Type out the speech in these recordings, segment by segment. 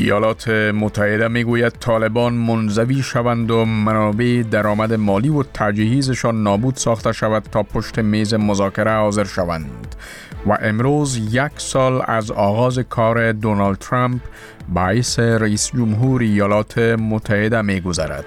ایالات متحده میگوید طالبان منزوی شوند و منابع درآمد مالی و تجهیزشان نابود ساخته شود تا پشت میز مذاکره حاضر شوند. و امروز 1 سال از آغاز کار دونالد ترامپ باعث رئیس جمهور ایالات متحده میگذرد.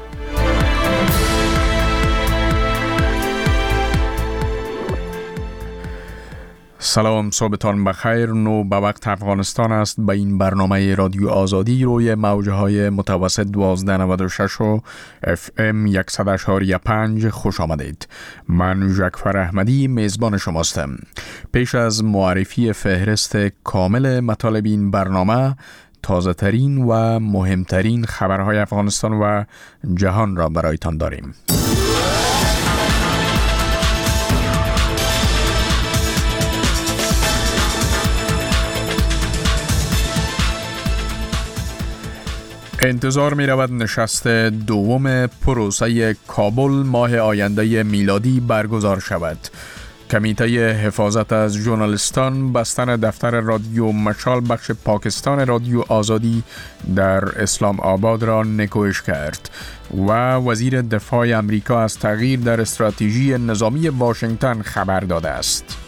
سلام، صبحتان بخیر. نو به وقت افغانستان است. به این برنامه رادیو آزادی روی موجهای متوسط 1296 و FM 100.5 خوش آمدید. من جعفر احمدی میزبان شماستم. پیش از معرفی فهرست کامل مطالب این برنامه، تازه ترین و مهمترین خبرهای افغانستان و جهان را برایتان داریم. انتظار می رود نشست دوم پروسه کابل ماه آینده میلادی برگزار شود. کمیته حفاظت از ژورنالیستان بستن دفتر رادیو مشال بخش پاکستان رادیو آزادی در اسلام آباد را نکوهش کرد و وزیر دفاع امریکا از تغییر در استراتژی نظامی واشنگتن خبر داده است.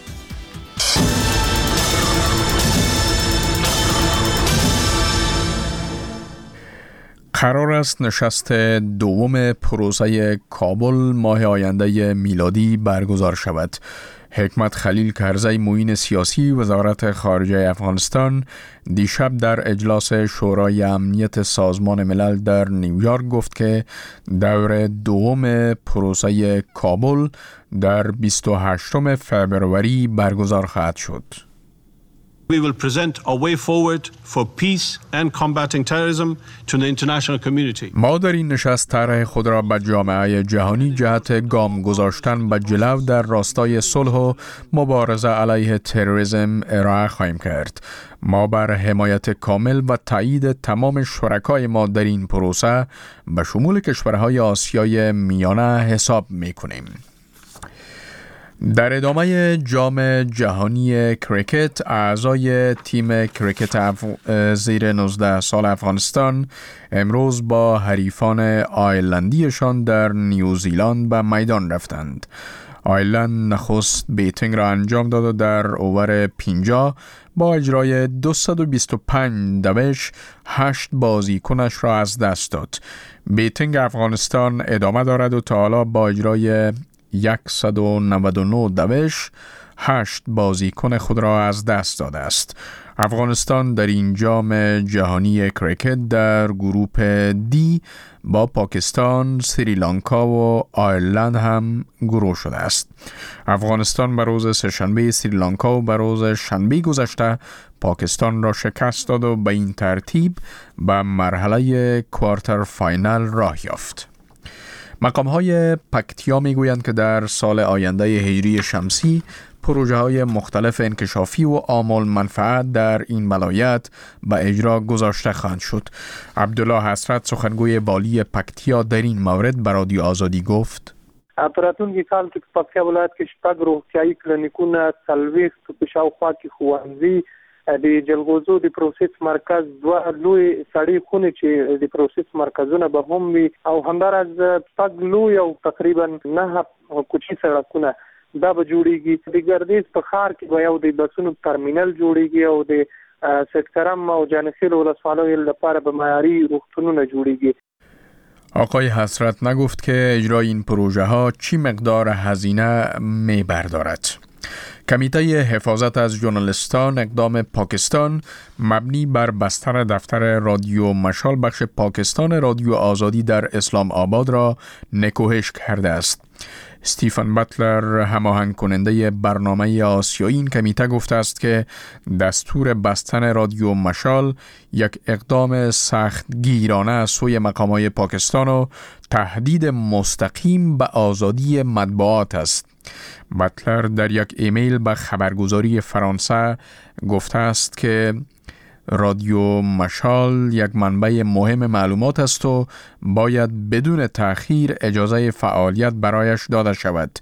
قرار است نشست دوم پروسه کابل ماه آینده میلادی برگزار شود. حکمت خلیل کرزی معین سیاسی وزارت خارجه افغانستان دیشب در اجلاس شورای امنیت سازمان ملل در نیویورک گفت که دور دوم پروسه کابل در 28 فبروری برگزار خواهد شد. We will present a way forward for peace and combating terrorism to the international community. ما در این نشست طرح خود را به جامعه جهانی جهت گام گذاشتن به جلو در راستای صلح و مبارزه علیه تروریسم ارائه خواهیم کرد. ما بر حمایت کامل و تایید تمام شرکای ما در این پروسه به شمول کشورهای آسیای میانه حساب می‌کنیم. در ادامه جام جهانی کریکت، اعضای تیم کریکت زیر 19 سال افغانستان امروز با حریفان آیرلندیشان در نیوزیلند به میدان رفتند. آیرلند نخست بیتینگ را انجام داد و در اوور 50 با اجرای 225 دوش 8 بازیکنش را از دست داد. بیتینگ افغانستان ادامه دارد و تا حالا با اجرای 199 دوش 8 بازیکن خود را از دست داده است. افغانستان در این جام جهانی کریکت در گروه دی با پاکستان، سریلانکا و آیرلند هم گروه شده است. افغانستان به روز سه‌شنبه سریلانکا و به روز شنبه گذشته پاکستان را شکست داد و به این ترتیب به مرحله کوارتر فاینال راه یافت. مقام‌های پکتیا میگویند که در سال آینده هجری شمسی پروژه‌های مختلف انکشافی و عامل منفعت در این ولایت به اجرا گذاشته خواهند شد. عبدالله حسرت سخنگوی والی پکتیا در این مورد به رادیو آزادی گفت: راتلونکي کال کې په پکتیا ولایت کې شپږ روغتیایي کلینیکونه، 40 په شاوخوا کې ښوونځي، د جلغوزو د پروسس مرکز، 2 لوی سړې خونې چې د پروسس مرکزونه به هم وي، او همداراز شپږ لوی او تقریبا 9 کوچني سړکونه دا به جوړیږي. د ګردیز په ښار کې به یو د بسونو ترمینل جوړیږي او د سټکرم او جانخیل ولسوالیو لپاره به معیاري روغتونونه جوړیږي. آقای حسرت نگفت که اجرای این پروژه ها چی مقدار هزینه می بردارد. کمیته حفاظت از ژورنالیستان اقدام پاکستان مبنی بر بستر دفتر رادیو مشال بخش پاکستان رادیو آزادی در اسلام آباد را نکوهش کرده است. استیفن باتلر، هماهنگ کننده برنامه آسیایی این کمیته گفته است که دستور بستن رادیو مشال یک اقدام سخت گیرانه از سوی مقامات پاکستان و تهدید مستقیم به آزادی مطبوعات است. باتلر در یک ایمیل به خبرگزاری فرانسه گفته است که رادیو مشال یک منبع مهم معلومات است و باید بدون تأخیر اجازه فعالیت برایش داده شود.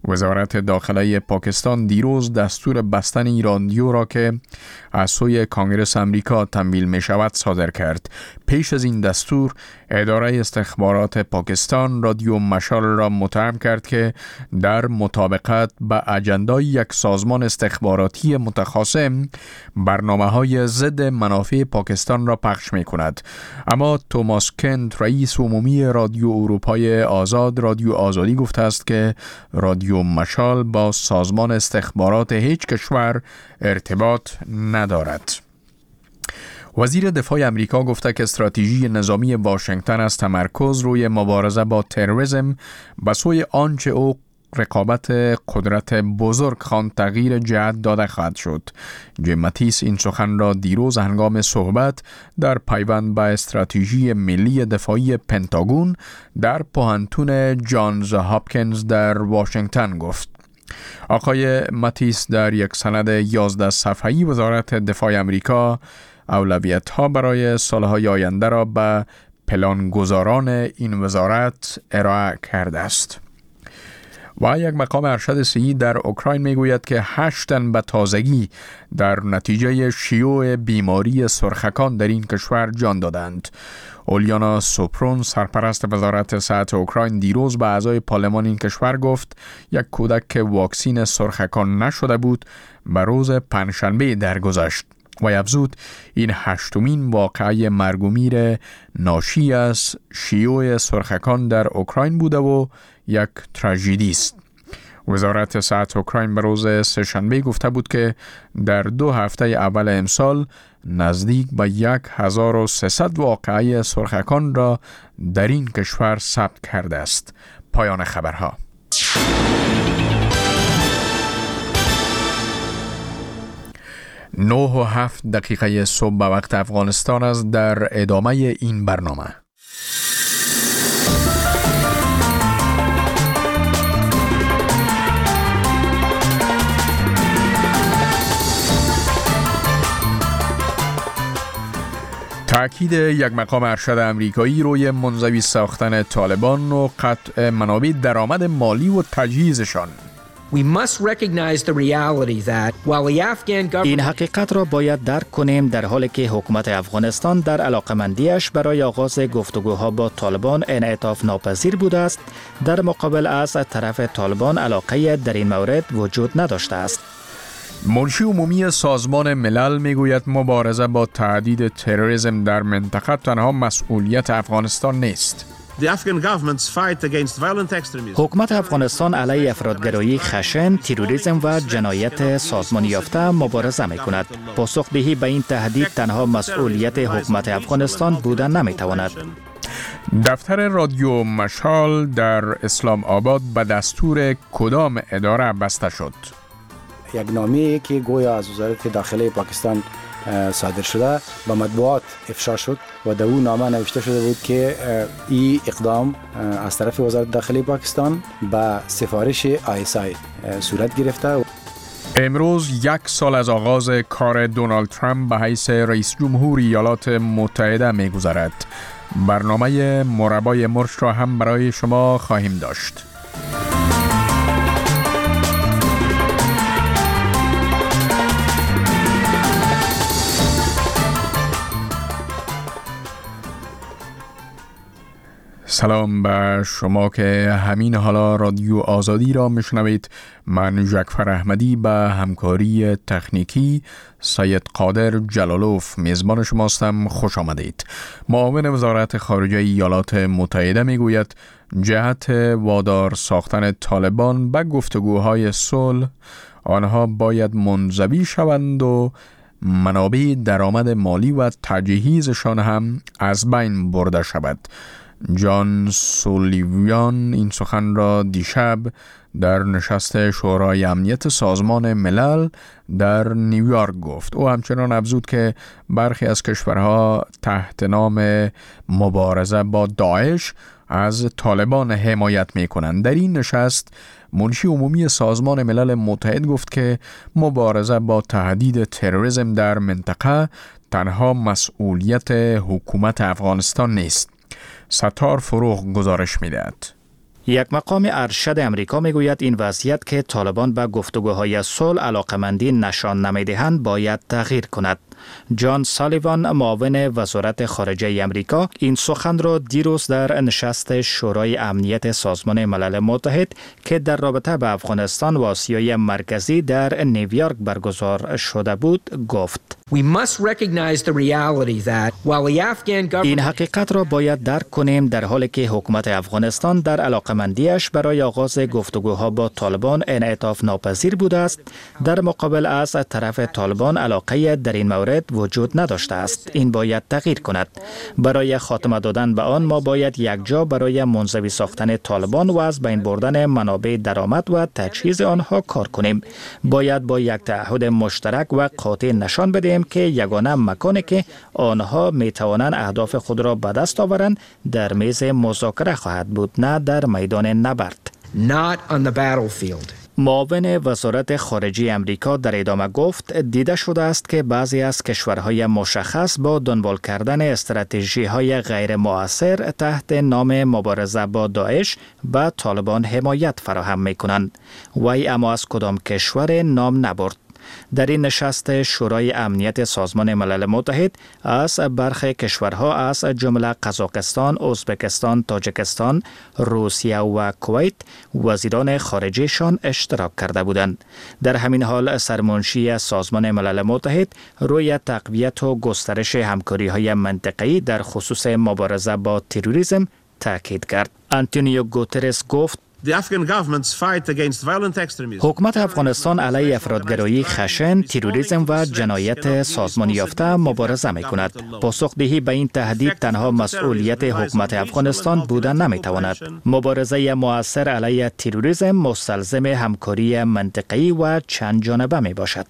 وزارت داخله پاکستان دیروز دستور بستن رادیو را که از سوی کانگرس امریکا تمویل می شود صادر کرد. پیش از این دستور اداره استخبارات پاکستان رادیو مشال را متهم کرد که در مطابقت با اجندای یک سازمان استخباراتی متخاصم برنامه‌های ضد منافع پاکستان را پخش می کند. اما توماس کنت رئیس عمومی رادیو اروپای آزاد رادیو آزادی گفته است که رادیو مشال با سازمان استخبارات هیچ کشور ارتباط ندارد. وزیر دفاع امریکا گفته که استراتژی نظامی واشنگتن از تمرکز روی مبارزه با تروریسم به سوی آنچه او رقابت قدرت بزرگ خواند تغییر جهت داده خواهد شد. جیم ماتیس این سخن را دیروز هنگام صحبت در پیوند به استراتژی ملی دفاعی پنتاگون در پوهنتون جانز هاپکینز در واشنگتن گفت. آقای ماتیس در یک سند 11 صفحه‌ای وزارت دفاع امریکا اولویت‌ها برای سالهای آینده را به پلانگذاران این وزارت ارائه کرده است. و یک مقام ارشد صحی در اوکراین میگوید که 8 تن به تازگی در نتیجه شیوع بیماری سرخکان در این کشور جان دادند. اولیانا سوپرون سرپرست وزارت صحت اوکراین دیروز به اعضای پارلمان این کشور گفت یک کودک که واکسین سرخکان نشده بود به روز پنجشنبه درگذشت و افزود این 8مین واقعه مرگ و میر ناشی از شیوع سرخکان در اوکراین بوده و یک تراژدی است. وزارت صحت اوکراین به روز سه‌شنبه گفته بود که در 2 هفته اول امسال نزدیک به 1300 واقعه سرخکان را در این کشور ثبت کرده است. پایان خبرها. 9:07 صبح به وقت افغانستان است. در ادامه این برنامه تأکید یک مقام ارشد امریکایی روی منزوی ساختن طالبان و قطع منابع درآمد مالی و تجهیزشان. این حقیقت را باید درک کنیم در حالی که حکومت افغانستان در علاقمندیش برای آغاز گفتگوها با طالبان انعطاف ناپذیر بوده است، در مقابل از طرف طالبان علاقه در این مورد وجود نداشته است. منشی عمومی سازمان ملل میگوید مبارزه با تهدید تروریسم در منطقه تنها مسئولیت افغانستان نیست. حکومت افغانستان علیه افرادگرایی خشن، تروریسم و جنایت سازمانی یافته مبارزه می‌کند. پاسخدهی به این تهدید تنها مسئولیت حکومت افغانستان بودن نمی‌تواند. دفتر رادیو مشال در اسلام آباد به دستور کدام اداره بسته شد؟ یک نامه‌ای که گویا از وزارت داخله پاکستان صادر شده به مطبوعات افشا شد و در اون نامه نوشته شده بود که این اقدام از طرف وزارت داخله پاکستان به سفارش ISI صورت گرفته. امروز 1 سال از آغاز کار دونالد ترامپ به حیث رئیس جمهور ایالات متحده می‌گذرد. برنامه مربای مرش را هم برای شما خواهیم داشت. سلام به شما که همین حالا رادیو آزادی را میشنوید. من جعفر احمدی به همکاری تکنیکی سید قادر جلالوف میزبان شماستم. خوش آمدید. معاون وزارت خارجه ایالات متحده میگوید جهت وادار ساختن طالبان به گفتگوهای صلح آنها باید منزوی شوند و منابع درآمد مالی و تجهیزشان هم از بین برده شود. جان سولیویان این سخن را دیشب در نشست شورای امنیت سازمان ملل در نیویورک گفت. او همچنان افزود که برخی از کشورها تحت نام مبارزه با داعش از طالبان حمایت می کنند. در این نشست منشی عمومی سازمان ملل متحد گفت که مبارزه با تهدید تروریسم در منطقه تنها مسئولیت حکومت افغانستان نیست. ستار فروغ گزارش می‌دهد. یک مقام ارشد امریکا میگوید این وضعیت که طالبان به گفتگوهای صلح علاقمندی نشان نمیدهند باید تغییر کند. جان سالیوان معاون وزارت خارجه امریکا این سخن را دیروز در نشست شورای امنیت سازمان ملل متحد که در رابطه با افغانستان و آسیای مرکزی در نیویورک برگزار شده بود گفت. این حقیقت را باید درک کنیم در حالی که حکومت افغانستان در علاقمندیش برای آغاز گفتگوها با طالبان انعطاف ناپذیر بوده است، در مقابل از طرف طالبان علاقه در این مورد وجود نداشته است. این باید تغییر کند. برای خاتمه دادن به آن ما باید یک جا برای منزوی ساختن طالبان و از بین بردن منابع درآمد و تجهیز آنها کار کنیم. باید با یک تعهد مشترک و قاطع نشان بدهیم که یگانه مکانی که آنها می توانند اهداف خود را به دست آورند در میز مذاکره خواهد بود، نه در میدان نبرد. معاون وزارت خارجه امریکا در ادامه گفت دیده شده است که بعضی از کشورهای مشخص با دنبال کردن استراتژی‌های غیر مؤثر تحت نام مبارزه با داعش به طالبان حمایت فراهم می‌کنند. وی اما از کدام کشور نام نبرد. در این نشست شورای امنیت سازمان ملل متحد از برخی کشورها از جمله قزاقستان، ازبکستان، تاجیکستان، روسیه و کویت وزیران خارجهشان اشتراک کرده بودند. در همین حال سرمنشی سازمان ملل متحد روی تقویت و گسترش همکاری‌های منطقه‌ای در خصوص مبارزه با تروریسم تاکید کرد. آنتونیو گوترس گفت حکومت افغانستان علیه افراطگرایی خشن، تروریسم و جنایت سازمان یافته مبارزه می کند. پاسخدهی به این تهدید تنها مسئولیت حکومت افغانستان بودن نمی تواند. مبارزه مؤثر علیه تروریسم مستلزم همکاری منطقه‌ای و چند جانبه می باشد.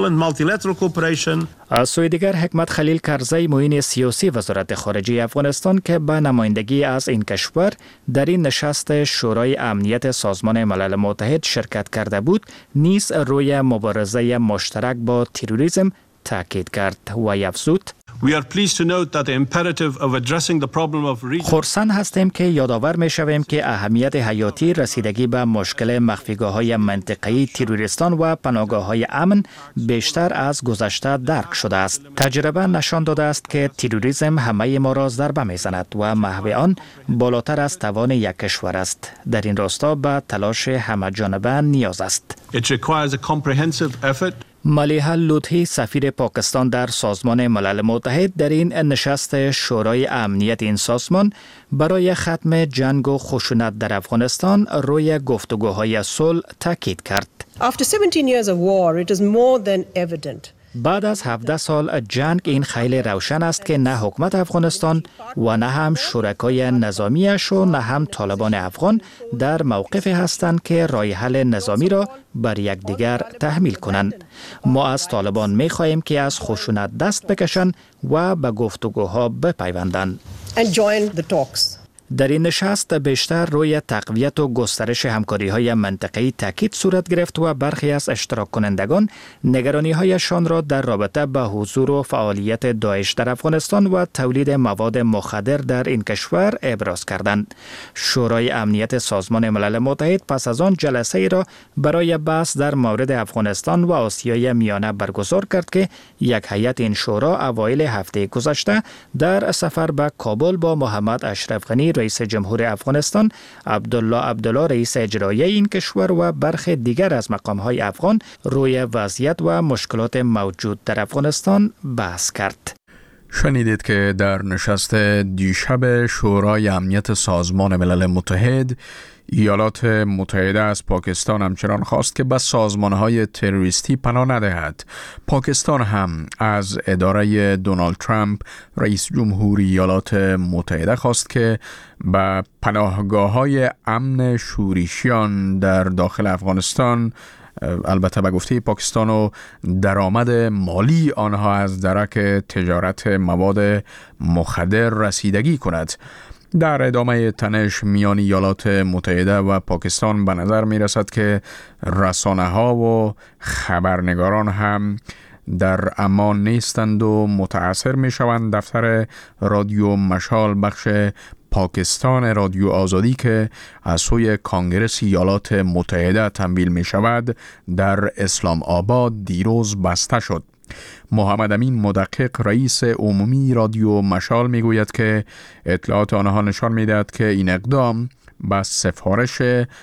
از سوی دیگر حکمت خلیل کرزی معین سیاسی وزارت خارجه افغانستان که به نمایندگی از این کشور در این نشست شورای امنیت سازمان ملل متحد شرکت کرده بود، نیز روی مبارزه مشترک با تروریسم تاکید کرد و افزود خرسند هستیم که یادآور می شویم که اهمیت حیاتی رسیدگی به مشکل مخفیگاه‌های منطقه‌ای تروریستان و پناهگاه‌های امن بیشتر از گذشته درک شده است. تجربه نشان داده است که تروریسم همه ما را ضربه می‌زند و محو آن بالاتر از توان یک کشور است. در این راستا به تلاش همه‌جانبه نیاز است. ملیحه لطفی سفیر پاکستان در سازمان ملل متحد در این نشست شورای امنیت این سازمان برای ختم جنگ و خشونت در افغانستان روی گفتگوهای صلح تاکید کرد. After 17 years of war, it is more than evident. بعد از 17 سال جنگ این خیلی روشن است که نه حکومت افغانستان و نه هم شرکای نظامیش و نه هم طالبان افغان در موقفی هستند که راه حل نظامی را بر یکدیگر تحمیل کنند. ما از طالبان می خواهیم که از خشونت دست بکشند و به گفتگوها بپیوندند. در این نشست بیشتر روی تقویت و گسترش همکاری‌های منطقه‌ای تاکید صورت گرفت و برخی از اشتراک کنندگان نگرانی‌هایشان را در رابطه با حضور و فعالیت داعش در افغانستان و تولید مواد مخدر در این کشور ابراز کردند. شورای امنیت سازمان ملل متحد پس از آن جلسه‌ای را برای بحث در مورد افغانستان و آسیای میانه برگزار کرد که یک هیئت این شورا اوایل هفته گذشته در سفر به کابل با محمد اشرف غنی رئیس جمهور افغانستان، عبدالله رئیس اجرایی این کشور و برخی دیگر از مقام‌های افغان روی وضعیت و مشکلات موجود در افغانستان بحث کرد. شنیدید که در نشست دیشب شورای امنیت سازمان ملل متحد ایالات متحده از پاکستان همچنان خواست که به سازمان‌های تروریستی پناه ندهد. پاکستان هم از اداره دونالد ترامپ رئیس جمهور ایالات متحده خواست که به پناهگاه‌های امن شورشیان در داخل افغانستان، البته به گفته پاکستان و درآمد مالی آنها از درک تجارت مواد مخدر رسیدگی کند. در ادامه تنش میان ایالات متحده و پاکستان به نظر می رسد که رسانه‌ها و خبرنگاران هم در امان نیستند و متاثر می شوند. دفتر رادیو مشال بخش پاکستان رادیو آزادی که از سوی کانگرس ایالات متحده تمویل می شود در اسلام آباد دیروز بسته شد. محمد امین مدقق رئیس عمومی رادیو مشال می گوید که اطلاعات آنها نشان می دهد که این اقدام با سفارش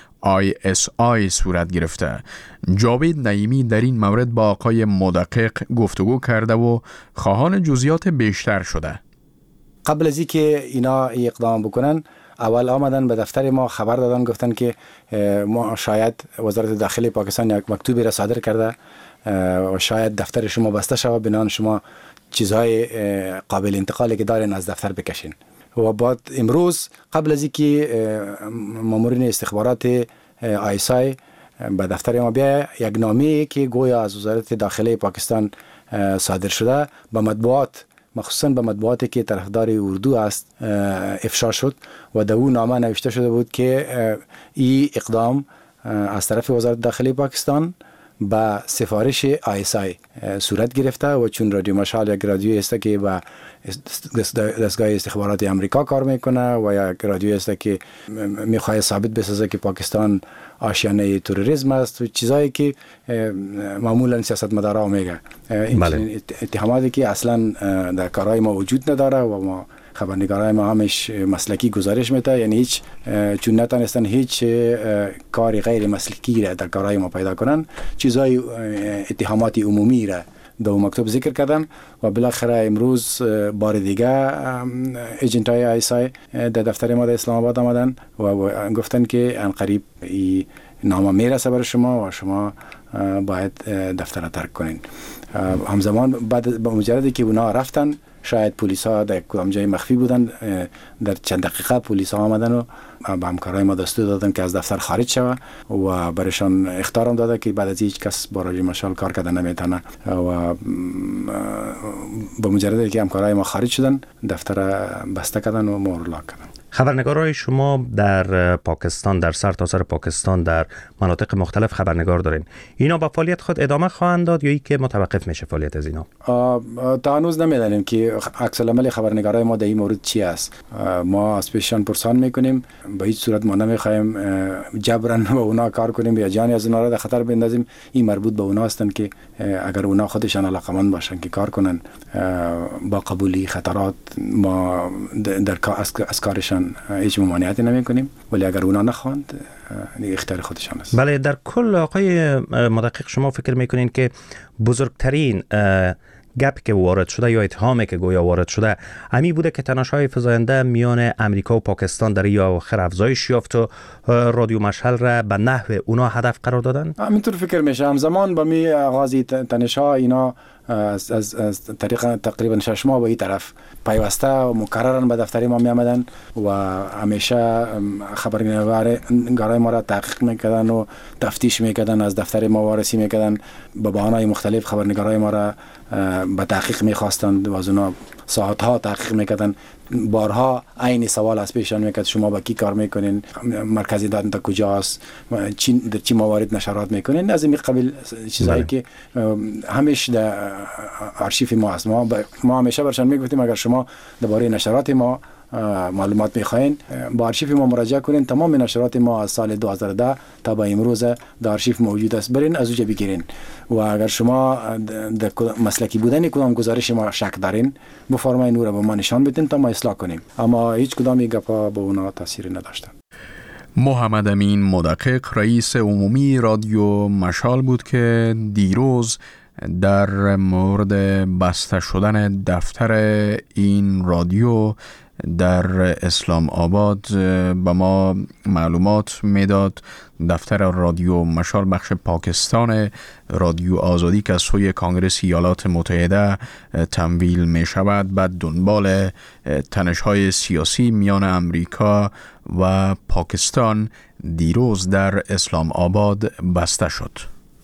ISI صورت گرفته. جاوید نعیمی در این مورد با آقای مدقق گفتگو کرده و خواهان جزئیات بیشتر شده. قبل از اینکه اینا اقدام بکنن اول آمدن به دفتر ما خبر دادن، گفتن که ما شاید وزارت داخلی پاکستان یک مکتوبی را صادر کرده و شاید دفتر شما بسته شود، بنابراین شما چیزهای قابل انتقالی که دارین از دفتر بکشین. و بعد امروز قبل از اینکه مامورین استخبارات آیسای به دفتر ما بیا، یک نامه که گویا از وزارت داخلی پاکستان صادر شده به مطبوعات، مخصوصا به مطبوعاتی که طرفدار اردو است، افشا شد و در اون نامه نوشته شده بود که این اقدام از طرف وزارت داخلی پاکستان با سفارش ISI صورت گرفته و چون رادیو مشال یک رادیو است که با دستگاه استخبارات امریکا کار میکنه و یک رادیو است که میخواد ثابت بسازه که پاکستان آشیانه تروریسم است و چیزایی که معمولا سیاستمدارا میگه، این اتهاماتی که اصلا در کارهای ما وجود نداره و ما خبرنگارای ما همش مسلکی گزارش میده، یعنی هیچ چون نتونستن هیچ کاری غیر مسلکی را در کارهای ما پیدا کنن، چیزای اتهامات عمومی را در مکتوب ذکر کردن و بالاخره امروز بار دیگه ایجنتای آیسای در دفتر ما در اسلام آباد آمدن و گفتن که عنقریب این نامه میرسه برای شما و شما باید دفتر را ترک کنین. همزمان بعد با مجردی که اونا رفتن، شاید پلیس ها در کدام جای مخفی بودن، در چند دقیقه پلیس ها آمدن و به همکارای ما دستور دادن که از دفتر خارج شوه و برایشان اخطار هم داده که بعد از هیچ کس با رادیو مشال کار کردن نمیتونه و با مجرد که همکارای ما خارج شدن دفتر بسته کردن و مهر لاک کردن. خبرنگارای شما در پاکستان، در سرتاسر پاکستان، در مناطق مختلف خبرنگار دارین. اینا با فعالیت خود ادامه خواهند داد یا ای که متوقف میشه فعالیت از اینا؟ تا هنوز نمیدانیم که عکس العمل خبرنگارای ما در این مورد چی است. ما از پیششان پرسان میکنیم، به هیچ صورت ما نمیخوایم جبران با اونا کار کنیم یا جانی از اونا را در خطر بندازیم. این مربوط به اونا هستن که اگر اونا خودشان علاقمند باشن که کار کنن با قبولی خطرات، ما در از کارشان هیچ ممانعتی نمی کنیم، ولی اگر اونا نخواند اختیار خودشان است. بله، در کل آقای مدقق شما فکر میکنین که بزرگترین گپ که وارد شده یا اتهامی که گویا وارد شده امی بوده که تنش‌های فزاینده میان امریکا و پاکستان در این اواخر افزایش یافت و رادیو مشعل را به نحو اونا هدف قرار دادن؟ همینطور فکر میشه. همزمان با می آغاز تنش‌ها اینا از طریق تقریبا 6 ماه به این طرف پیوسته و مکررن به دفتر ما می آمدن و همیشه خبرنگارای ما را تحقیق میکردن و تفتیش میکردن، از دفتر ما وارسی میکردن، به بهانه‌های مختلف خبرنگارای ما را به تحقیق میخواستند و از اونا ساعتها تحقیق میکردن. بارها عین سوال از پیشان میکرد شما با کی کار میکنین، مرکز دادن کجاست، در چی موارد نشرات میکنین، از این قبیل چیزایی که همیشه در آرشیف ما هست. ما همیشه برشان میگفتیم اگر شما درباره نشرات ما معلومات میخواین با آرشیف ما مراجعه کنین. تمام نشرات ما از سال 2010 تا به امروز در آرشیف موجود است، برین از اونجا بگیرین و اگر شما در مسلکی بودن کدام گزارش ما شک دارین بفرمایین او را به ما نشان بدین تا ما اصلاح کنیم، اما هیچ کدام این گپا به اونا تاثیر نداشته. محمد امین مدقق رئیس عمومی رادیو مشال بود که دیروز در مورد بسته شدن دفتر این رادیو در اسلام آباد به ما معلومات میداد. دفتر رادیو مشال بخش پاکستان رادیو آزادی که از سوی کانگرس ایالات متحده تمویل می شود بعد دنبال تنش‌های سیاسی میان امریکا و پاکستان دیروز در اسلام آباد بسته شد.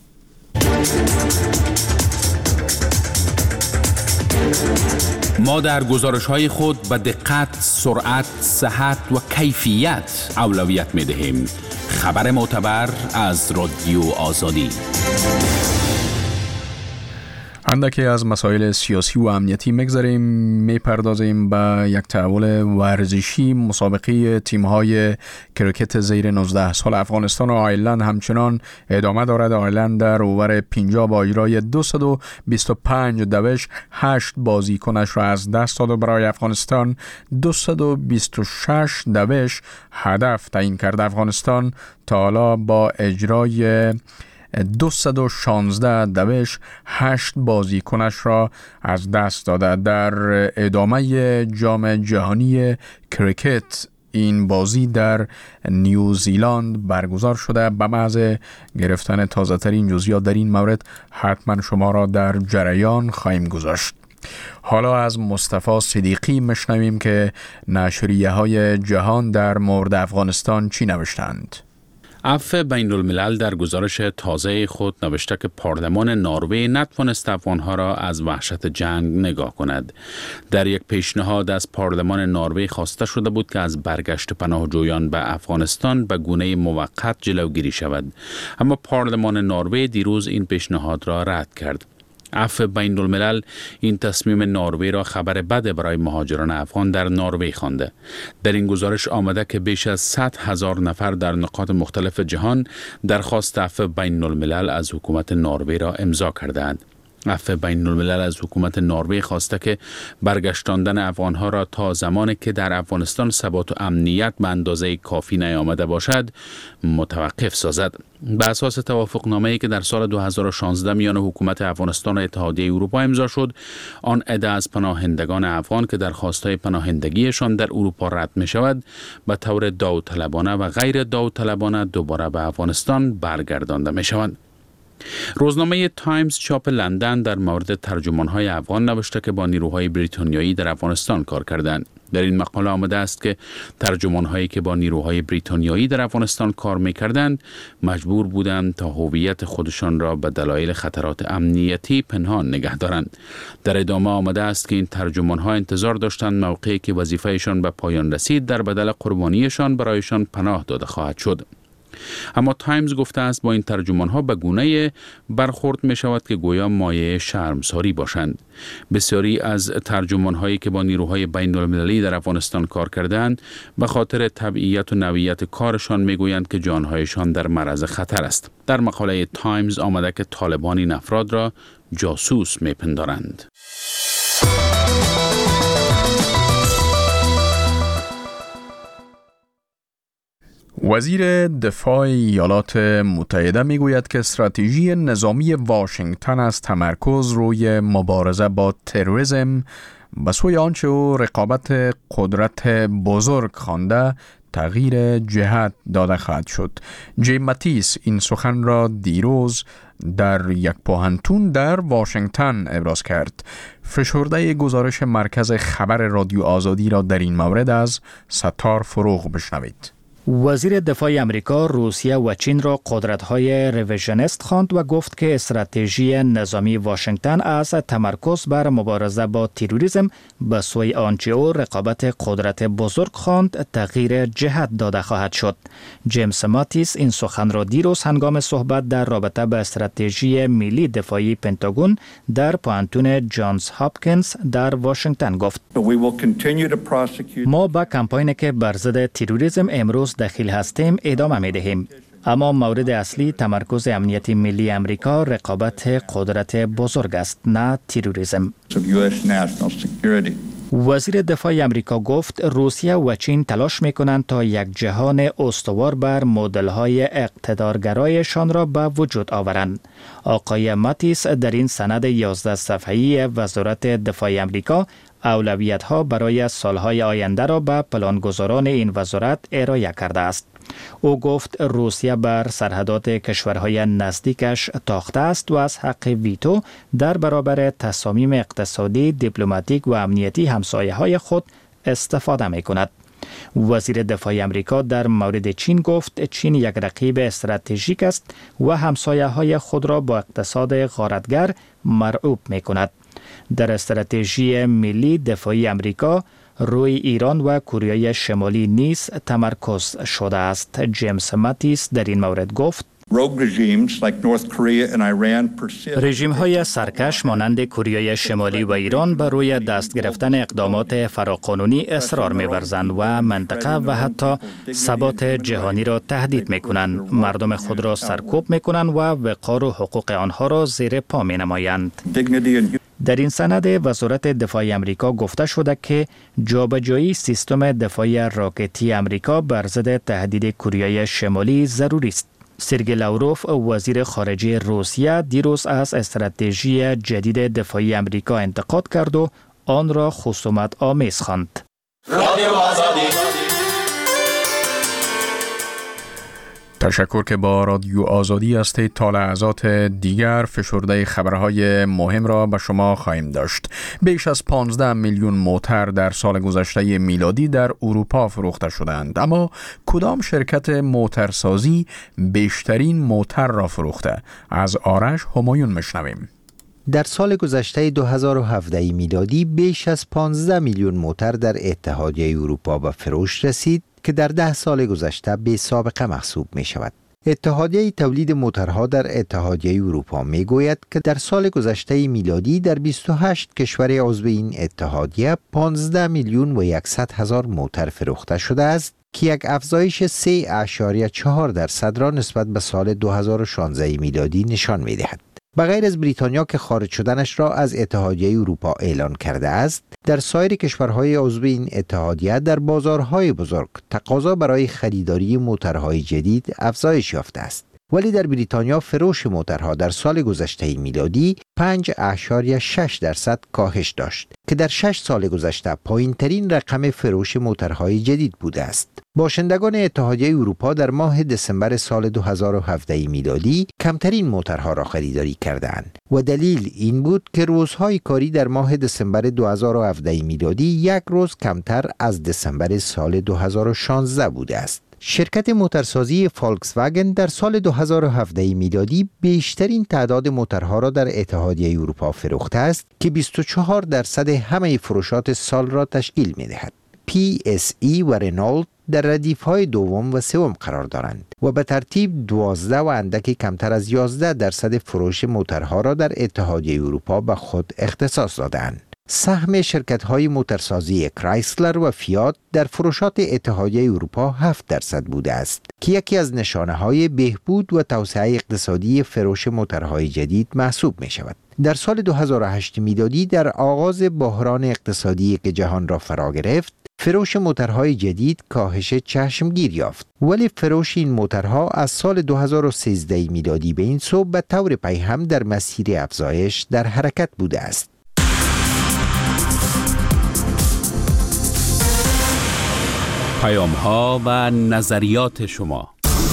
ما در گزارش‌های خود به دقت، سرعت، صحت و کیفیت اولویت می‌دهیم. خبر معتبر از رادیو آزادی. اندکی از مسائل سیاسی و امنیتی مگذاریم، میپردازیم به یک تحول ورزشی. مسابقه تیم‌های کریکت زیر 19 سال افغانستان و آیرلند همچنان ادامه دارد. آیرلند در اوور 50 با اجرای 225 دوش 8 بازیکنش را از دست داد و برای افغانستان 226 دوش هدف تعیین کرد. افغانستان تا حالا با اجرای 216 دوش 8 بازیکنش را از دست داده. در ادامه جام جهانی کریکت این بازی در نیوزیلند برگزار شده. به محض گرفتن تازه ترین جزئیات در این مورد حتما شما را در جریان خواهیم گذاشت. حالا از مصطفی صدیقی مشنویم که نشریه های جهان در مورد افغانستان چی نوشتند. عفو بین الملل در گزارش تازه خود نوشته که پارلمان نروژ نتوانست افغانها را از وحشت جنگ نگاه کند. در یک پیشنهاد از پارلمان نروژ خواسته شده بود که از برگشت پناهجویان به افغانستان به گونه موقت جلوگیری شود، اما پارلمان نروژ دیروز این پیشنهاد را رد کرد. عفو بین الملل این تصمیم نروژ را خبر بد برای مهاجران افغان در نروژ خوانده. در این گزارش آمده که بیش از 100,000 نفر در نقاط مختلف جهان درخواست عفو بین الملل از حکومت نروژ را امضا کردند. عفو بین الملل از حکومت نروژ خواسته که برگشتاندن افغانها را تا زمانی که در افغانستان ثبات و امنیت به اندازه کافی نیامده باشد متوقف سازد. به اساس توافقنامه‌ای که در سال 2016 میان حکومت افغانستان و اتحادیه اروپا امضا شد، آن عده از پناهندگان افغان که درخواست‌های پناهندگیشان در اروپا رد می‌شود به طور داوطلبانه و غیر داوطلبانه دوباره به افغانستان برگردانده می‌شوند. روزنامه تایمز چاپ لندن در مورد ترجمان‌های افغان نوشته که با نیروهای بریتانیایی در افغانستان کار کردند. در این مقاله آمده است که ترجمان‌هایی که با نیروهای بریتانیایی در افغانستان کار می‌کردند مجبور بودند تا هویت خودشان را به دلایل خطرات امنیتی پنهان نگه دارند. در ادامه آمده است که این ترجمان‌ها انتظار داشتند موقعی که وظیفه‌شان به پایان رسید در بدل قربانیشان برایشان پناه داده خواهد شد. اما تایمز گفته است با این ترجمان‌ها به گونه‌ای برخورد می‌شود که گویا مایه شرمساری باشند. بسیاری از ترجمان‌هایی که با نیروهای بین‌المللی در افغانستان کار کردند به خاطر تبعیت و نوعیت کارشان می‌گویند که جان‌هایشان در معرض خطر است. در مقاله تایمز آمده که طالبان این افراد را جاسوس می‌پندارند. وزیر دفاع ایالات متحده میگوید که استراتژی نظامی واشنگتن از تمرکز روی مبارزه با تروریسم به سوی آنچه او رقابت قدرت بزرگ خوانده تغییر جهت داده خواهد شد. جیم ماتیس این سخن را دیروز در یک پوهنتون در واشنگتن ابراز کرد. فشرده گزارش مرکز خبر رادیو آزادی را در این مورد از ستار فروغ بشنوید. وزیر دفاع امریکا روسیه و چین را قدرت‌های ریویژنیست خواند و گفت که استراتژی نظامی واشنگتن از تمرکز بر مبارزه با تروریسم به سوی آنچه او رقابت قدرت بزرگ خواند تغییر جهت داده خواهد شد. جیمز ماتیس این سخن را دیروز هنگام صحبت در رابطه با استراتژی ملی دفاعی پنتاگون در پوهنتون جانز هاپکینز در واشنگتن گفت. ما با کمپاینی که بر ضد تروریسم امروز داخل هستیم ادامه می دهیم. اما مورد اصلی تمرکز امنیت ملی امریکا رقابت قدرت بزرگ است، نه تروریسم. وزیر دفاع امریکا گفت روسیه و چین تلاش می کنند تا یک جهان استوار بر مدل‌های اقتدارگرایشان را به وجود آورند. آقای ماتیس در این سند 11 صفحه‌ای وزارت دفاع امریکا اولویت‌ها برای سالهای آینده را به پلانگذاران این وزارت ارائه کرده است. او گفت روسیه بر سرحدات کشورهای نزدیکش تاخته است و از حق ویتو در برابر تصامیم اقتصادی، دیپلماتیک و امنیتی همسایه‌های خود استفاده می‌کند. وزیر دفاع امریکا در مورد چین گفت چین یک رقیب استراتژیک است و همسایه‌های خود را با اقتصاد غارتگر مرعوب می‌کند. در استراتژی ملی دفاعی امریکا روی ایران و کره شمالی نیز تمرکز شده است. جیمز ماتیس در این مورد گفت رژیم های سرکش مانند کره شمالی و ایران بر روی دست گرفتن اقدامات فراقانونی اصرار می‌ورزند و منطقه و حتی ثبات جهانی را تهدید می‌کنند. مردم خود را سرکوب می‌کنند و وقار و حقوق آنها را زیر پا می‌نمایند. در این سند وزارت دفاع امریکا گفته شده که جابجایی سیستم دفاعی راکتی امریکا بر ضد تهدید کره شمالی ضروری است. سرگئی لاوروف وزیر خارجه روسیه دیروز از استراتژی جدید دفاعی امریکا انتقاد کرد و آن را خصومت آمیز خواند. تشکر که با رادیو آزادی هستید. تا لحظات دیگر فشرده خبرهای مهم را به شما خواهیم داشت. بیش از 15 میلیون موتر در سال گذشته میلادی در اروپا فروخته شدند. اما کدام شرکت موترسازی بیشترین موتر را فروخته؟ از آرش همایون مشنویم. در سال گذشته 2017 میلادی بیش از 15 میلیون موتر در اتحادیه اروپا به فروش رسید که در 10 سال گذشته بی سابقه محسوب می شود. اتحادیه تولید موترها در اتحادیه اروپا می گوید که در سال گذشته میلادی در 28 کشور عضو این اتحادیه 15 میلیون و 100 هزار موتر فروخته شده است که یک افزایش 3.4% را نسبت به سال 2016 میلادی نشان می دهد. بغیر از بریتانیا که خارج شدنش را از اتحادیه اروپا اعلان کرده است، در سایر کشورهای عضو این اتحادیه در بازارهای بزرگ تقاضا برای خریداری موترهای جدید افزایش یافته است. ولی در بریتانیا فروش موترها در سال گذشته میلادی 5.6% کاهش داشت که در 6 سال گذشته پایین‌ترین رقم فروش موترهای جدید بوده است. باشندگان اتحادیه اروپا در ماه دسامبر سال 2017 میلادی کمترین موترها را خریداری کردند و دلیل این بود که روزهای کاری در ماه دسامبر 2017 میلادی یک روز کمتر از دسامبر سال 2016 بوده است. شرکت موترسازی فولکس واگن در سال 2017 میلادی بیشترین تعداد موترها را در اتحادیه اروپا فروخته است که 24% همه فروشات سال را تشکیل می‌دهد. PSE و رنولت در ردیف‌های دوم و سوم قرار دارند و به ترتیب 12 و اندکی کمتر از 11% فروش موترها را در اتحادیه اروپا به خود اختصاص دادند. سهم شرکت‌های موترسازی کرایسلر و فیات در فروشات اتحادیه اروپا 7% بوده است که یکی از نشانه‌های بهبود و توسعه اقتصادی فروش موترهای جدید محسوب می‌شود. در سال 2008 میلادی در آغاز بحران اقتصادی که جهان را فرا گرفت، فروش موترهای جدید کاهش چشمگیر یافت، ولی فروش این موترها از سال 2013 میلادی به این سو به طور پیهم در مسیر افزایش در حرکت بوده است. پیام‌ها و نظریات شما.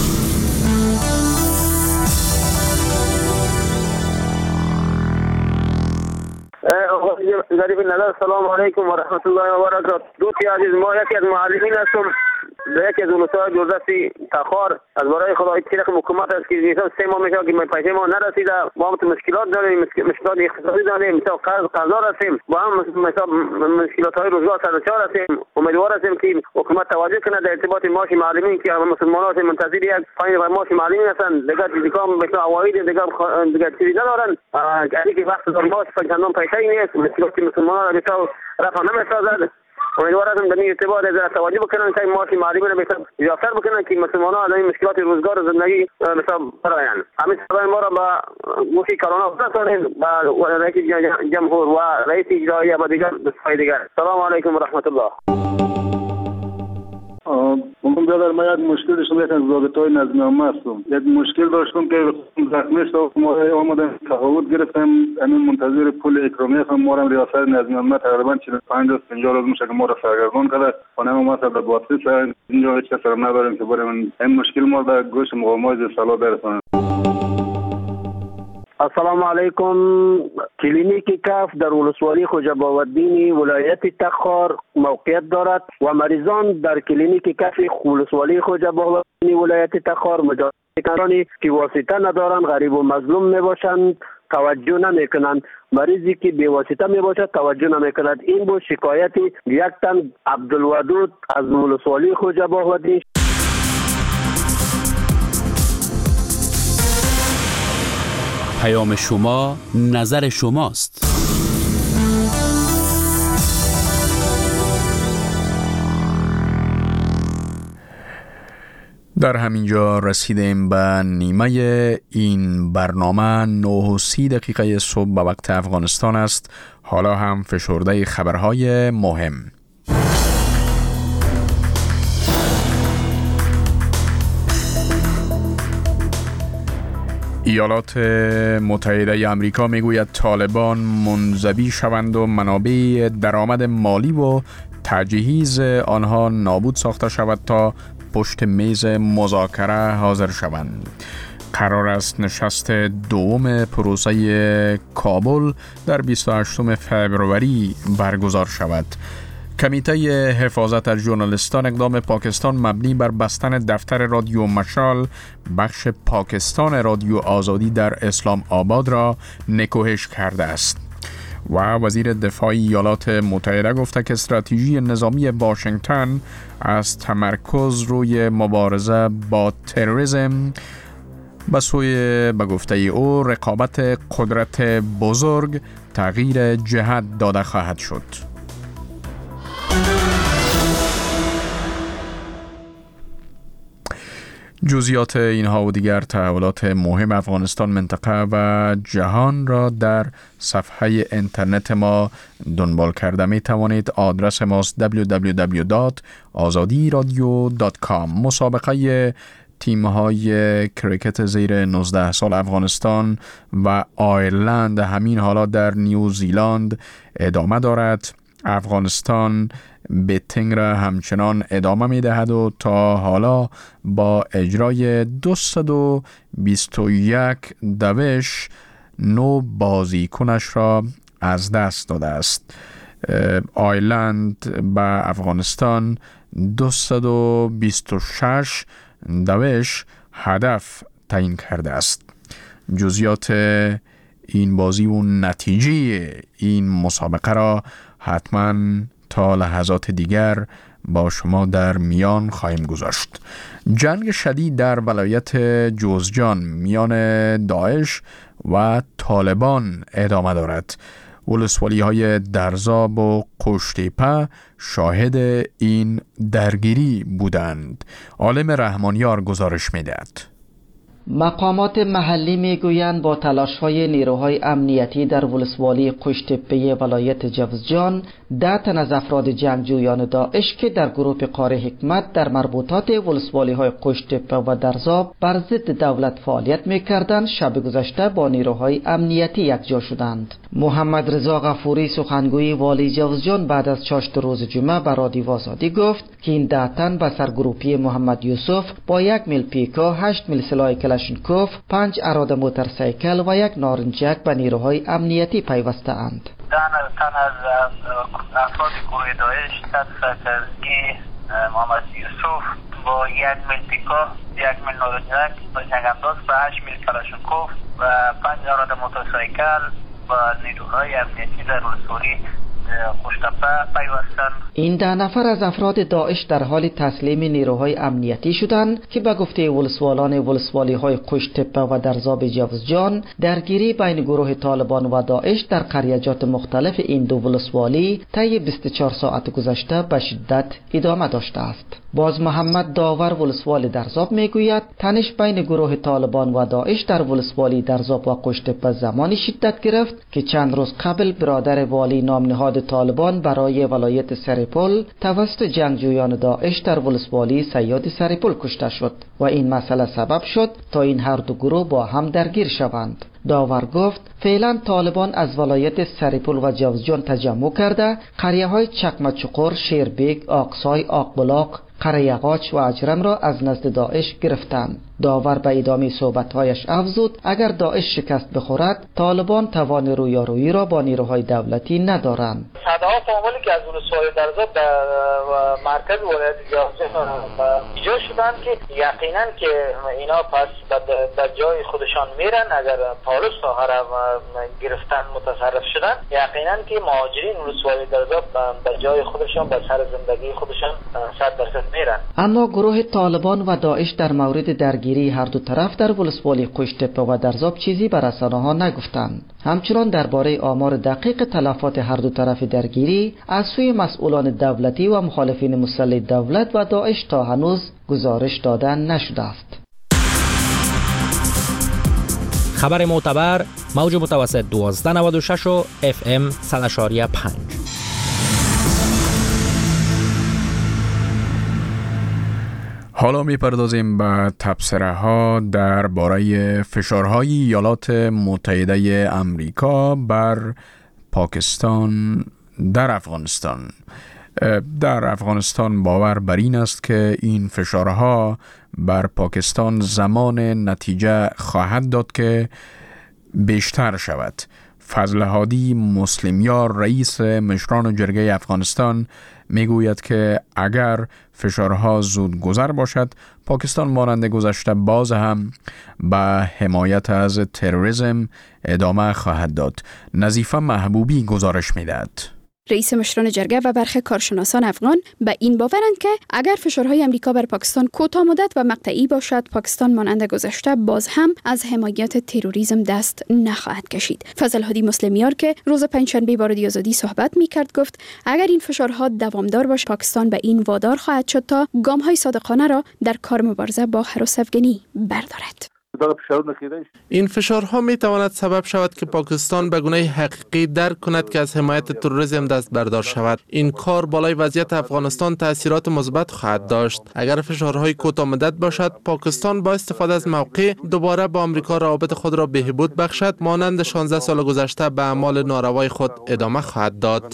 ظریف نظر سلام علیکم و رحمت الله و برکاته. دوستی عزیز، ما یکی از معلمین هستم در یکی از ولایت‌های جزیره تخار. از برای خدا اتفاق حکومت است که مثلا 3 ماه میشه که پیسه ما نرسیده، با هم مشکلات داریم، مشکلات اقتصادی داریم، مثلا قرضدار هستیم، با هم مثلا مشکلات‌های روزگار سرچار هستیم. امیدوار هستیم که حکومت توجه کنه در ارتباط معاش معلمین که مسلمانان منتظر یک پایین معاش معلمین هستند. دیگر دیگه مثلا عواید دیگر چیزی ندارن. اگه که وقت دار معاش چندان پیسه نیست، مشکلات مسلمانان را مثلا رفع نمی‌سازد. امیدوار هستم در این ارتباط از توجه بکنن که معاش معلمین را مثلا زیادتر بکنن که مسلمانان از این مشکلات روزگار و زندگی مثلا برآیند. همین سبب ما را با گوشی کرونا برسانید با رئیس جمهور و رئیس اجرایی و دیگر دوستان دیگر. سلام علیکم و رحمت الله. من برادر ما یک مشکل داشتم، یک از ضابطه‌های نظم عامه هستم. یک مشکل داشتم که زخمی شدم، ما آمدن تقاعد گرفتم، همین منتظر پول اکرامیه هم. ما هم ریاست نظم عامه تقریبا 45 تا 50 روز میشه که ما را سرگردان کرده. خانم ما در باتری اینجا هیچ کس هم نداریم که بریم این مشکل ما در گوش مقامات اصلاح برسانیم. السلام علیکم. کلینیک کف در ولسوالی خوجا باودین ولایت تخار موقعیت دارد و مریضان در کلینیک کف ولسوالی خوجا باودین ولایت تخار مجاهدانی که واسطه ندارند، غریب و مظلوم میباشند، توجه نمیکنند. مریضی که بی واسطه میباشد توجه نمیکند. این بود شکایت یک تن عبدالودود از ولسوالی خوجا باودین. پیام شما، نظر شماست. در همینجا رسیدیم به نیمه این برنامه. 9:30 صبح به وقت افغانستان است. حالا هم فشرده خبرهای مهم. ایالات متحده آمریکا میگوید طالبان منزوی شوند و منابع درآمد مالی و تجهیز آنها نابود ساخته شود تا پشت میز مذاکره حاضر شوند. قرار است نشست دوم پروسه کابل در 28 فوریه برگزار شود. کمیته حفاظت از ژورنالیستان اقدام پاکستان مبنی بر بستن دفتر رادیو مشال بخش پاکستان رادیو آزادی در اسلام آباد را نکوهش کرده است. و وزیر دفاع ایالات متحده گفته که استراتژی نظامی واشنگتن از تمرکز روی مبارزه با تروریسم به گفته او رقابت قدرت بزرگ تغییر جهت داده خواهد شد. جزئیات اینها و دیگر تحولات مهم افغانستان، منطقه و جهان را در صفحه اینترنت ما دنبال کرده می توانید. آدرس ماست www.azadiradio.com. مسابقه تیم‌های کریکت زیر 19 سال افغانستان و آیرلند همین حالا در نیوزیلند ادامه دارد. افغانستان بیتینگ را همچنان ادامه می دهد و تا حالا با اجرای 221 دوش 9 بازیکنش را از دست داده است. آیرلند به افغانستان 226 دوش هدف تعیین کرده است. جزئیات این بازی و نتیجه این مسابقه را حتما تا لحظات دیگر با شما در میان خواهیم گذاشت. جنگ شدید در ولایت جوزجان میان داعش و طالبان ادامه دارد. ولسوالی های درزاب و قشتیپه شاهد این درگیری بودند. عالم رحمانیار گزارش می‌دهد. مقامات محلی میگویند با تلاش‌های نیروهای امنیتی در ولسوالی قشتیپه ولایت جوزجان 10 تن از افراد جنگجویان داعش که در گروه قاره حکمت در مربوطات ولسوالی‌های قشتیپه و درزاب بر ضد دولت فعالیت می‌کردند شب گذشته با نیروهای امنیتی یکجا شدند. محمد رضا غفوری سخنگوی والی جوزجان بعد از چاشت روز جمعه به رادیو آزادی گفت که این 10 تن به سرگروپی محمد یوسف با 1 میل پیکا، 8 میل سلاح کلاشینکوف، 5 اراده موتورسیکل و 1 نارنجک به نیروهای امنیتی پیوسته اند. تن از افراد گروه داعش تصدیق که محمد یوسف با 1 میل پیکا، 1 میل نارنجک و جنگانداز و 8 میل کلاشینکوف و 5 اراده موتورسیکل و نیروهای امنیتی در ولسوالی قشتیپه پیوستند. این 10 نفر از افراد داعش در حال تسلیم نیروهای امنیتی شدند که به گفته ولسوالان ولسوالی‌های قشتیپه و درزاب جوزجان درگیری بین گروه طالبان و داعش در قریه‌جات مختلف این دو ولسوالی طی 24 ساعت گذشته به شدت ادامه داشته است. باز محمد داور ولسوالی درزاب میگوید تنش بین گروه طالبان و داعش در ولسوالی درزاب و قشتیپه زمانی شدت گرفت که چند روز قبل برادر والی نامنهاد طالبان برای ولایت سرپل توسط جنگجویان داعش در ولسوالی سیاد سرپل کشته شد و این مسئله سبب شد تا این هر دو گروه با هم درگیر شوند. داور گفت فعلا طالبان از ولایت سرپل و جوزجان تجمع کرده قریه‌های چکمه‌چقر، شیربیگ، آقسای، آقبلاق، قریه قاچ و اجرم را از نزد داعش گرفتند. داور به ادامه صحبت‌هایش افزود اگر داعش شکست بخورد طالبان توان رویارویی را با نیروهای دولتی ندارند. صداها فامیلی که از ولسوالی درزاب به مرکز ولایت جوزجان ایجاد شده گفتند که یقینا که اینا پس به جای خودشان میرن. اگر پالوس ساحه را گرفتن متصرف شدن، یقینا که مهاجرین ولسوالی درزاب به جای خودشان به سر زندگی خودشان 100% میرن. اما گروه طالبان و داعش در مورد درگیری هر دو طرف در ولسوالی قشتپه و درزاب چیزی به رسانه‌ها نگفتند. همچنان درباره آمار دقیق تلفات هر دو طرف درگیری از سوی مسئولان دولتی و مخالفین مسلح دولت و داعش تا هنوز گزارش دادن نشده است. خبر معتبر موج متوسط 1296 و FM 100.5. حالا میپردازیم به تبصره ها درباره فشارهای ایالات متحده آمریکا بر پاکستان در افغانستان. در افغانستان باور بر این است که این فشارها بر پاکستان زمان نتیجه خواهد داد که بیشتر شود. فضل هادی مسلمیار رئیس مشران جرگه افغانستان میگوید که اگر فشارها زود گذر باشد، پاکستان مانند گذشته باز هم به حمایت از تروریسم ادامه خواهد داد. نظیفه محبوبی گزارش میدهد. رئیس مشران جرگه و برخی کارشناسان افغان به این باورند که اگر فشارهای امریکا بر پاکستان کوتاه مدت و مقطعی باشد، پاکستان مانند گذشته باز هم از حمایت تروریسم دست نخواهد کشید. فضل هادی مسلمیار که روز پنجشنبه با رادیو آزادی صحبت می‌کرد گفت اگر این فشارها دوامدار باشد، پاکستان به این وادار خواهد شد تا گام‌های صادقانه را در کار مبارزه با هراس افغانی بردارد. این فشارها می تواند سبب شود که پاکستان به گونه حقیقی درک کند که از حمایت تروریسم دست بردار شود. این کار بالای وضعیت افغانستان تاثیرات مثبت خواهد داشت. اگر فشارهای کوتاه مدت باشد، پاکستان با استفاده از موقع دوباره با آمریکا روابط خود را بهبود بخشد، مانند 16 سال گذشته به اعمال ناروای خود ادامه خواهد داد.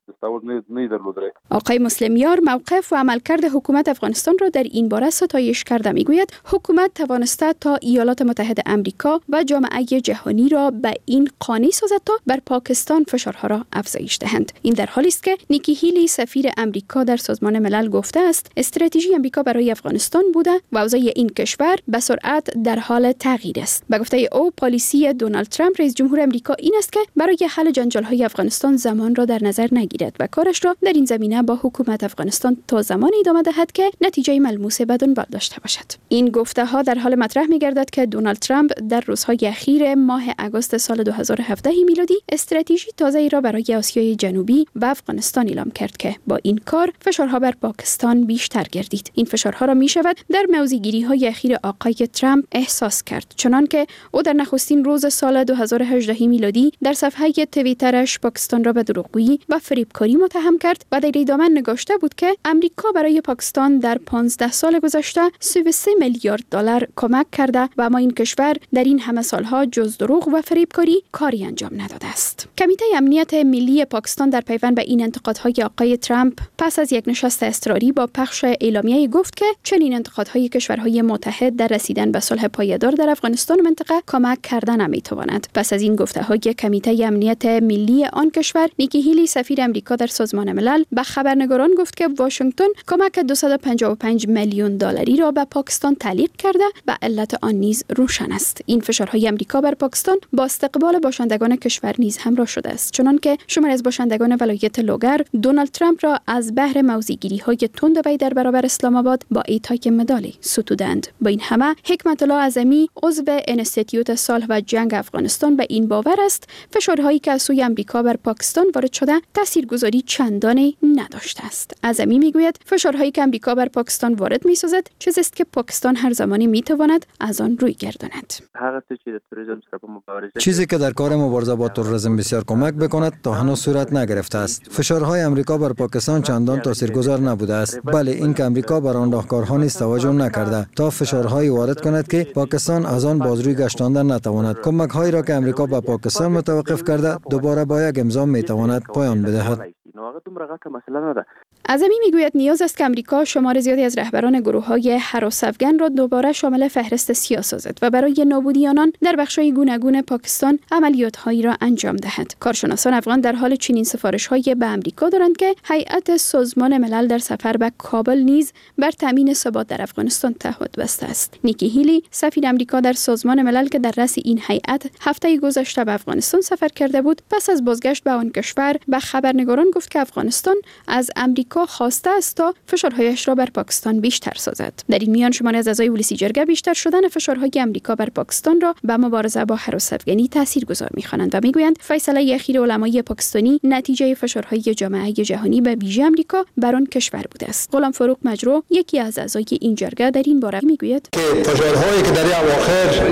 آقای مسلمیار موقف و عملکرد حکومت افغانستان را در این باره ستایش کرده. میگوید حکومت توانسته تا ایالات متحده آمریکا و جامعه جهانی را به این قانع سازد تا بر پاکستان فشارها را افزایش دهند. این در حالی است که نیکی هیلی سفیر آمریکا در سازمان ملل گفته است استراتژی آمریکا برای افغانستان بوده و اوضاع این کشور به سرعت در حال تغییر است. به گفته او پالیسی دونالد ترامپ رئیس جمهور آمریکا این است که برای حل جنجال‌های افغانستان زمان را در نظر نگیرد و کارش را در این زمینه با حکومت افغانستان تا زمانی ادامه دهد که نتیجه ملموس به دنبال داشته باشد. این گفته ها در حال مطرح می‌گردد که دونالد ترامپ در روزهای اخیر ماه آگوست سال 2017 میلادی استراتژی تازه‌ای را برای آسیای جنوبی و افغانستان اعلام کرد که با این کار فشارها بر پاکستان بیشتر گردید. این فشارها را می‌شود در موضع‌گیری‌های اخیر آقای ترامپ احساس کرد، چنانکه او در نخستین روز سال 2018 میلادی در صفحه توییترش پاکستان را به دروغگویی و فریبکاری متهم کرد و در ادامه نگاشته بود که امریکا برای پاکستان در 15 سال گذشته 33 میلیارد دلار کمک کرده و اما این کشور در این همه سالها جز دروغ و فریبکاری کاری انجام نداده است. کمیته امنیت ملی پاکستان در پیوند به این انتقادهای آقای ترامپ پس از یک نشست اضطراری با پخش اعلامیه گفت که چنین انتقادهای کشورهای متحد در رسیدن به صلح پایدار در افغانستان و منطقه کمک کردن نمیتواند. پس از این گفته‌های کمیته امنیت ملی آن کشور، نیکی هیلی سفیر امریکا در سازمان ملل به خبرنگاران گفت که واشنگتن کمک 255 میلیون دلاری را به پاکستان تعلیق کرده و علت آن نیز روشن است. این فشارهای امریکا بر پاکستان با استقبال باشندگان کشور نیز همراه شده است، چنانکه شماری از باشندگان ولایت لوگر دونالد ترامپ را از بهر موضع‌گیری‌های تند وی در برابر اسلام آباد با اعطای مدال ستودند. با این همه حکمت الله اعظمی عضو انستیتیوت صلح و جنگ افغانستان به این باور است فشارهایی که از سوی امریکا بر پاکستان وارد شده تاثیرگذاری چندانی نداشته است. اعظمی میگوید فشارهایی که امریکا بر پاکستان وارد می‌سازد چیزی است که پاکستان هر زمانی میتواند از آن روی گرداند. چیزی که در کار مبارزه با تروریسم بسیار کمک بکند تا هنوز صورت نگرفته است. فشارهای امریکا بر پاکستان چندان تاثیرگذار نبوده است. بله، این که امریکا بر آن راهکارها نیز توجه نکرده تا فشارهایی وارد کند که پاکستان از آن بازروی گشتاندن نتواند. کمک‌هایی را که امریکا به پاکستان متوقف کرده دوباره با یک امضا میتواند پایان بدهد. واقع دومره غټه مسئله نه ده. اعظمی میگوید نیاز است که امریکا شمار زیادی از رهبران گروه‌های هراس افغان را دوباره شامل فهرست سیاه سازد و برای نابودی آنان در بخش‌های گوناگون پاکستان عملیات‌هایی را انجام دهد. کارشناسان افغان در حال چنین سفارش‌های به امریکا دارند که هیئت سازمان ملل در سفر به کابل نیز بر تامین ثبات در افغانستان تعهد بسته است. نیکی هیلی، سفیر امریکا در سازمان ملل که در رأس این هیئت هفته گذشته به افغانستان سفر کرده بود، پس از بازگشت به آن کشور به خبرنگاران گفت که افغانستان از امریکا خواسته است تا فشارهایش را بر پاکستان بیشتر سازد. در این میان شماری از اعضای ولسی جرگه بیشتر شدن فشارهای امریکا بر پاکستان را به مبارزه با هراس افغانی تاثیرگذار می‌خوانند و میگویند فیصله اخیر علمای پاکستانی نتیجه فشارهای جامعه جهانی به ویژه امریکا بر آن کشور بوده است. غلام فاروق مجرو، یکی از اعضای این جرگه، در این باره میگوید که فشارهایی که در اواخر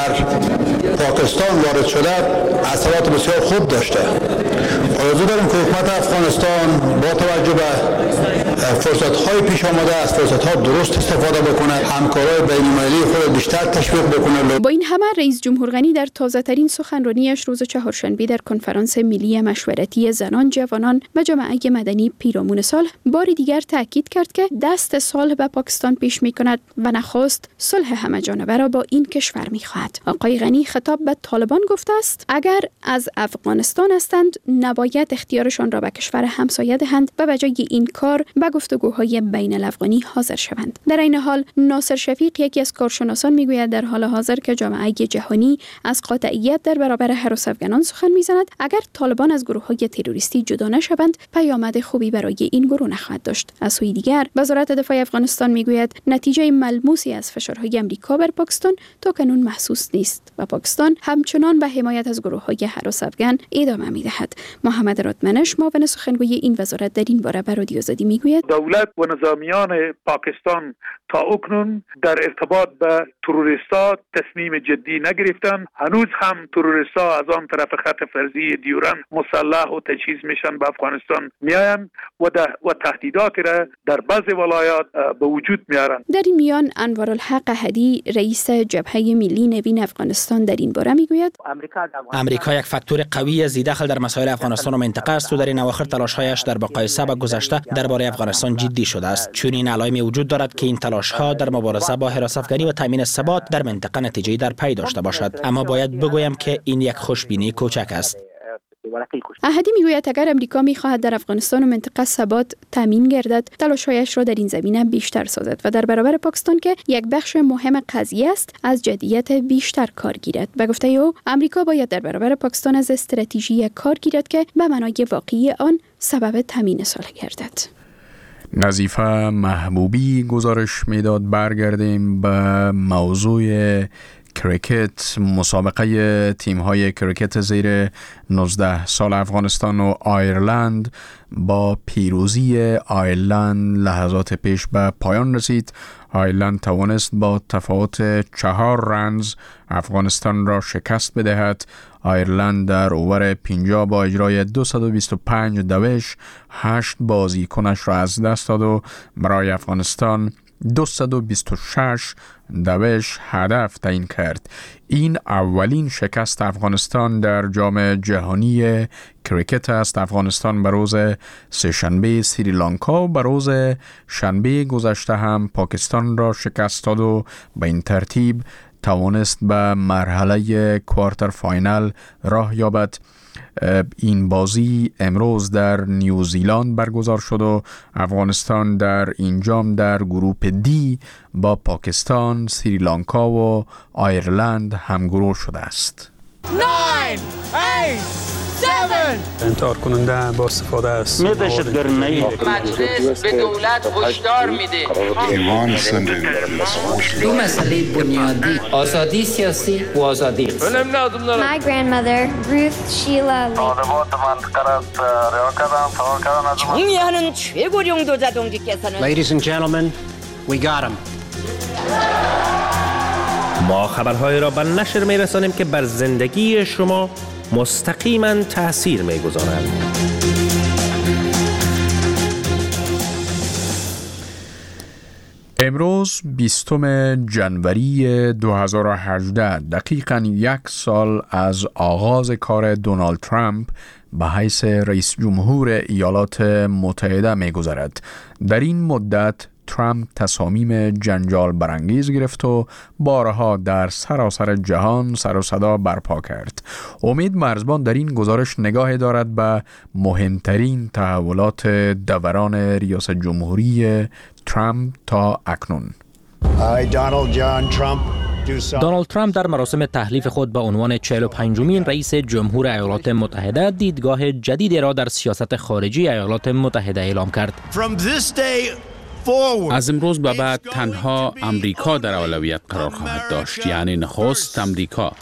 بر پاکستان وارد شده اثرات بسیار خوب داشته. آرزو داریم که حکومت افغانستان با توجه به فرصت‌های پیش آمده از فرصت‌ها درست استفاده بکنه، همکارای بین‌المللی خود بیشتر تشویق بکنه. با این همه رئیس جمهور غنی در تازه‌ترین سخنرانیش روز چهارشنبه در کنفرانس ملی مشورتی زنان، جوانان و جامعه مدنی پیرامون صلح بار دیگر تاکید کرد که دست صلح به پاکستان پیش می‌کند و نخست صلح همه‌جانبه را با این کشور می‌خواهد. آقای غنی خطاب به طالبان گفته است اگر از افغانستان هستند نباید اختیارشان را به کشور همسایه دهند و به جای این کار به گفتگوهای بین الافغانی حاضر شوند. در این حال ناصر شفیق، یکی از کارشناسان، میگوید در حال حاضر که جامعه جهانی از قاطعیت در برابر هراس افغانان سخن میزند، اگر طالبان از گروه‌های تروریستی جدا نشوند پیامد خوبی برای این گروه نخواهد داشت. از سوی دیگر وزارت دفاع افغانستان میگوید نتیجه ملموسی از فشارهای امریکا بر پاکستان تاکنون محسوس نیست و پاکستان همچنان به حمایت از گروه‌های هراس افغان ادامه میدهد. محمد رادمنش، معاون سخنگوی این وزارت، در این باره به رادیو آزادی میگوید دولت و نظامیان پاکستان تا اکنون در ارتباط به تروریست‌ها تصمیم جدی نگرفتند. هنوز هم تروریست‌ها از آن طرف خط فرضی دیورن مسلح و تجهیز میشن به افغانستان میآیند و تهدیداتی را در بعضی ولایات به وجود میارند. در این میان انوارالحق احدی، رئیس جبهه ملی نوین افغانستان، در این باره میگوید امریکا یک فاکتور قوی ذی‌دخل در مسائل افغانستان و منطقه است و در این اواخر تلاش‌هایش در مقایسه با گذشته درباره افغانستان جدی شده است. چون این علائم وجود دارد که این تلاش‌ها در مبارزه با هراس افغانی و تامین ثبات در منطقه نتیجه‌ای در پی داشته باشد، اما باید بگویم که این یک خوشبینی کوچک است. احدی میگوید اگر امریکا میخواهد در افغانستان و منطقه ثبات تامین گردد، تلاش‌هایش را در این زمینه بیشتر سازد و در برابر پاکستان که یک بخش مهم قضیه است از جدیت بیشتر کار گیرد. به گفته او امریکا باید در برابر پاکستان از استراتژی کار گیرد که به معنای واقعی آن سبب تامین صلح گردد. نظیفه محبوبی گزارش میداد. برگردیم به موضوع کریکت. مسابقه تیم‌های کریکت زیر 19 سال افغانستان و آیرلند با پیروزی آیرلند لحظات پیش به پایان رسید. آیرلند توانست با تفاوت 4 رنز افغانستان را شکست بدهد. آیرلند در اوور 50 با اجرای 225 دوش 8 بازیکنش را از دست داد و برای افغانستان 226 دوش هدف تعیین کرد. این اولین شکست افغانستان در جام جهانی کریکت است. افغانستان به روز سه‌شنبه سریلانکا و به روز شنبه گذشته هم پاکستان را شکست داد و به این ترتیب توانست به مرحله کوارتر فاینال راه یابد. این بازی امروز در نیوزیلند برگزار شد و افغانستان در این جام در گروپ دی با پاکستان، سریلانکا و آیرلند همگروه شده است. 9 8 7 انتحار کننده با استفاده است. مجلس به دولت هشدار میده. دو مسئله بنیادی، آزادی سیاسی و آزادی اقتصادی. My grandmother, Ruth Sheila Lee. 총리하는 최고령 도자동지께서는 Ladies and gentlemen, we got him. ما خبرهای را به نشر می‌رسانیم که بر زندگی شما مستقیما تأثیر می‌گذارند. امروز 20 جنوری 2018 دقیقاً 1 سال از آغاز کار دونالد ترامپ به حیث رئیس جمهور ایالات متحده می‌گذرد. در این مدت ترامپ تصامیم جنجال برانگیز گرفت و بارها در سراسر جهان سر و صدا برپا کرد. امید مرزبان در این گزارش نگاهی دارد به مهمترین تحولات دوران ریاست جمهوری ترامپ تا اکنون. دونالد ترامپ در مراسم تحلیف خود به عنوان 45مین رئیس جمهور ایالات متحده دیدگاه جدیدی را در سیاست خارجی ایالات متحده اعلام کرد. از امروز به بعد تنها امریکا در اولویت قرار خواهد داشت، یعنی نخست امریکا.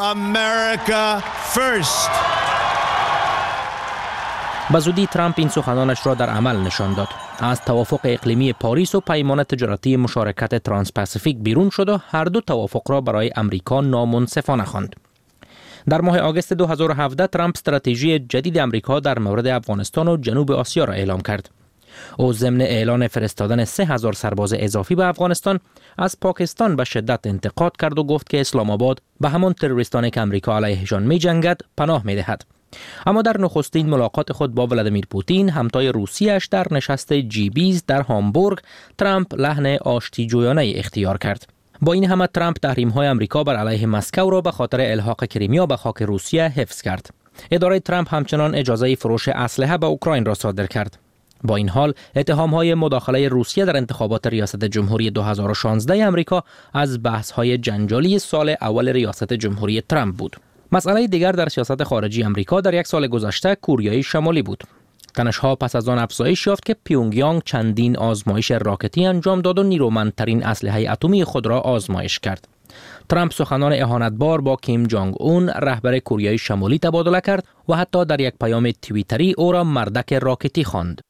به زودی ترامپ این سخنانش را در عمل نشان داد. از توافق اقلیمی پاریس و پیمان تجارتی مشارکت ترانس پاسیفیک بیرون شد و هر دو توافق را برای امریکا نامنصفانه خواند. در ماه آگوست 2017 ترامپ استراتژی جدید امریکا در مورد افغانستان و جنوب آسیا را اعلام کرد. او ضمن اعلان فرستادن 3000 سرباز اضافی به افغانستان از پاکستان به شدت انتقاد کرد و گفت که اسلام آباد به همان تروریستانی که امریکا علیهشان می جنگد پناه می دهد. اما در نخستین ملاقات خود با ولادیمیر پوتین همتای روسیه‌اش در نشست G20 در هامبورگ، ترامپ لحن آشتی‌جویانه اختیار کرد. با این همه ترامپ تحریم‌های امریکا بر علیه مسکو را به خاطر الحاق کریمیا به خاک روسیه حفظ کرد. اداره ترامپ همچنان اجازه فروش اسلحه به اوکراین را صادر کرد. با این حال اتهام‌های مداخله روسیه در انتخابات ریاست جمهوری 2016 امریکا از بحث‌های جنجالی سال اول ریاست جمهوری ترامپ بود. مسئله دیگر در سیاست خارجی امریکا در 1 سال گذشته کوریای شمالی بود. تنش‌ها پس از آن افزایش یافت که پیونگیانگ چندین آزمایش راکتی انجام داد و نیرومندترین اسلحه اتمی خود را آزمایش کرد. ترامپ سخنان اهانتبار با کیم جانگ اون رهبر کوریای شمالی تبادله کرد و حتی در یک پیام توییتری او را مردک راکتی خواند.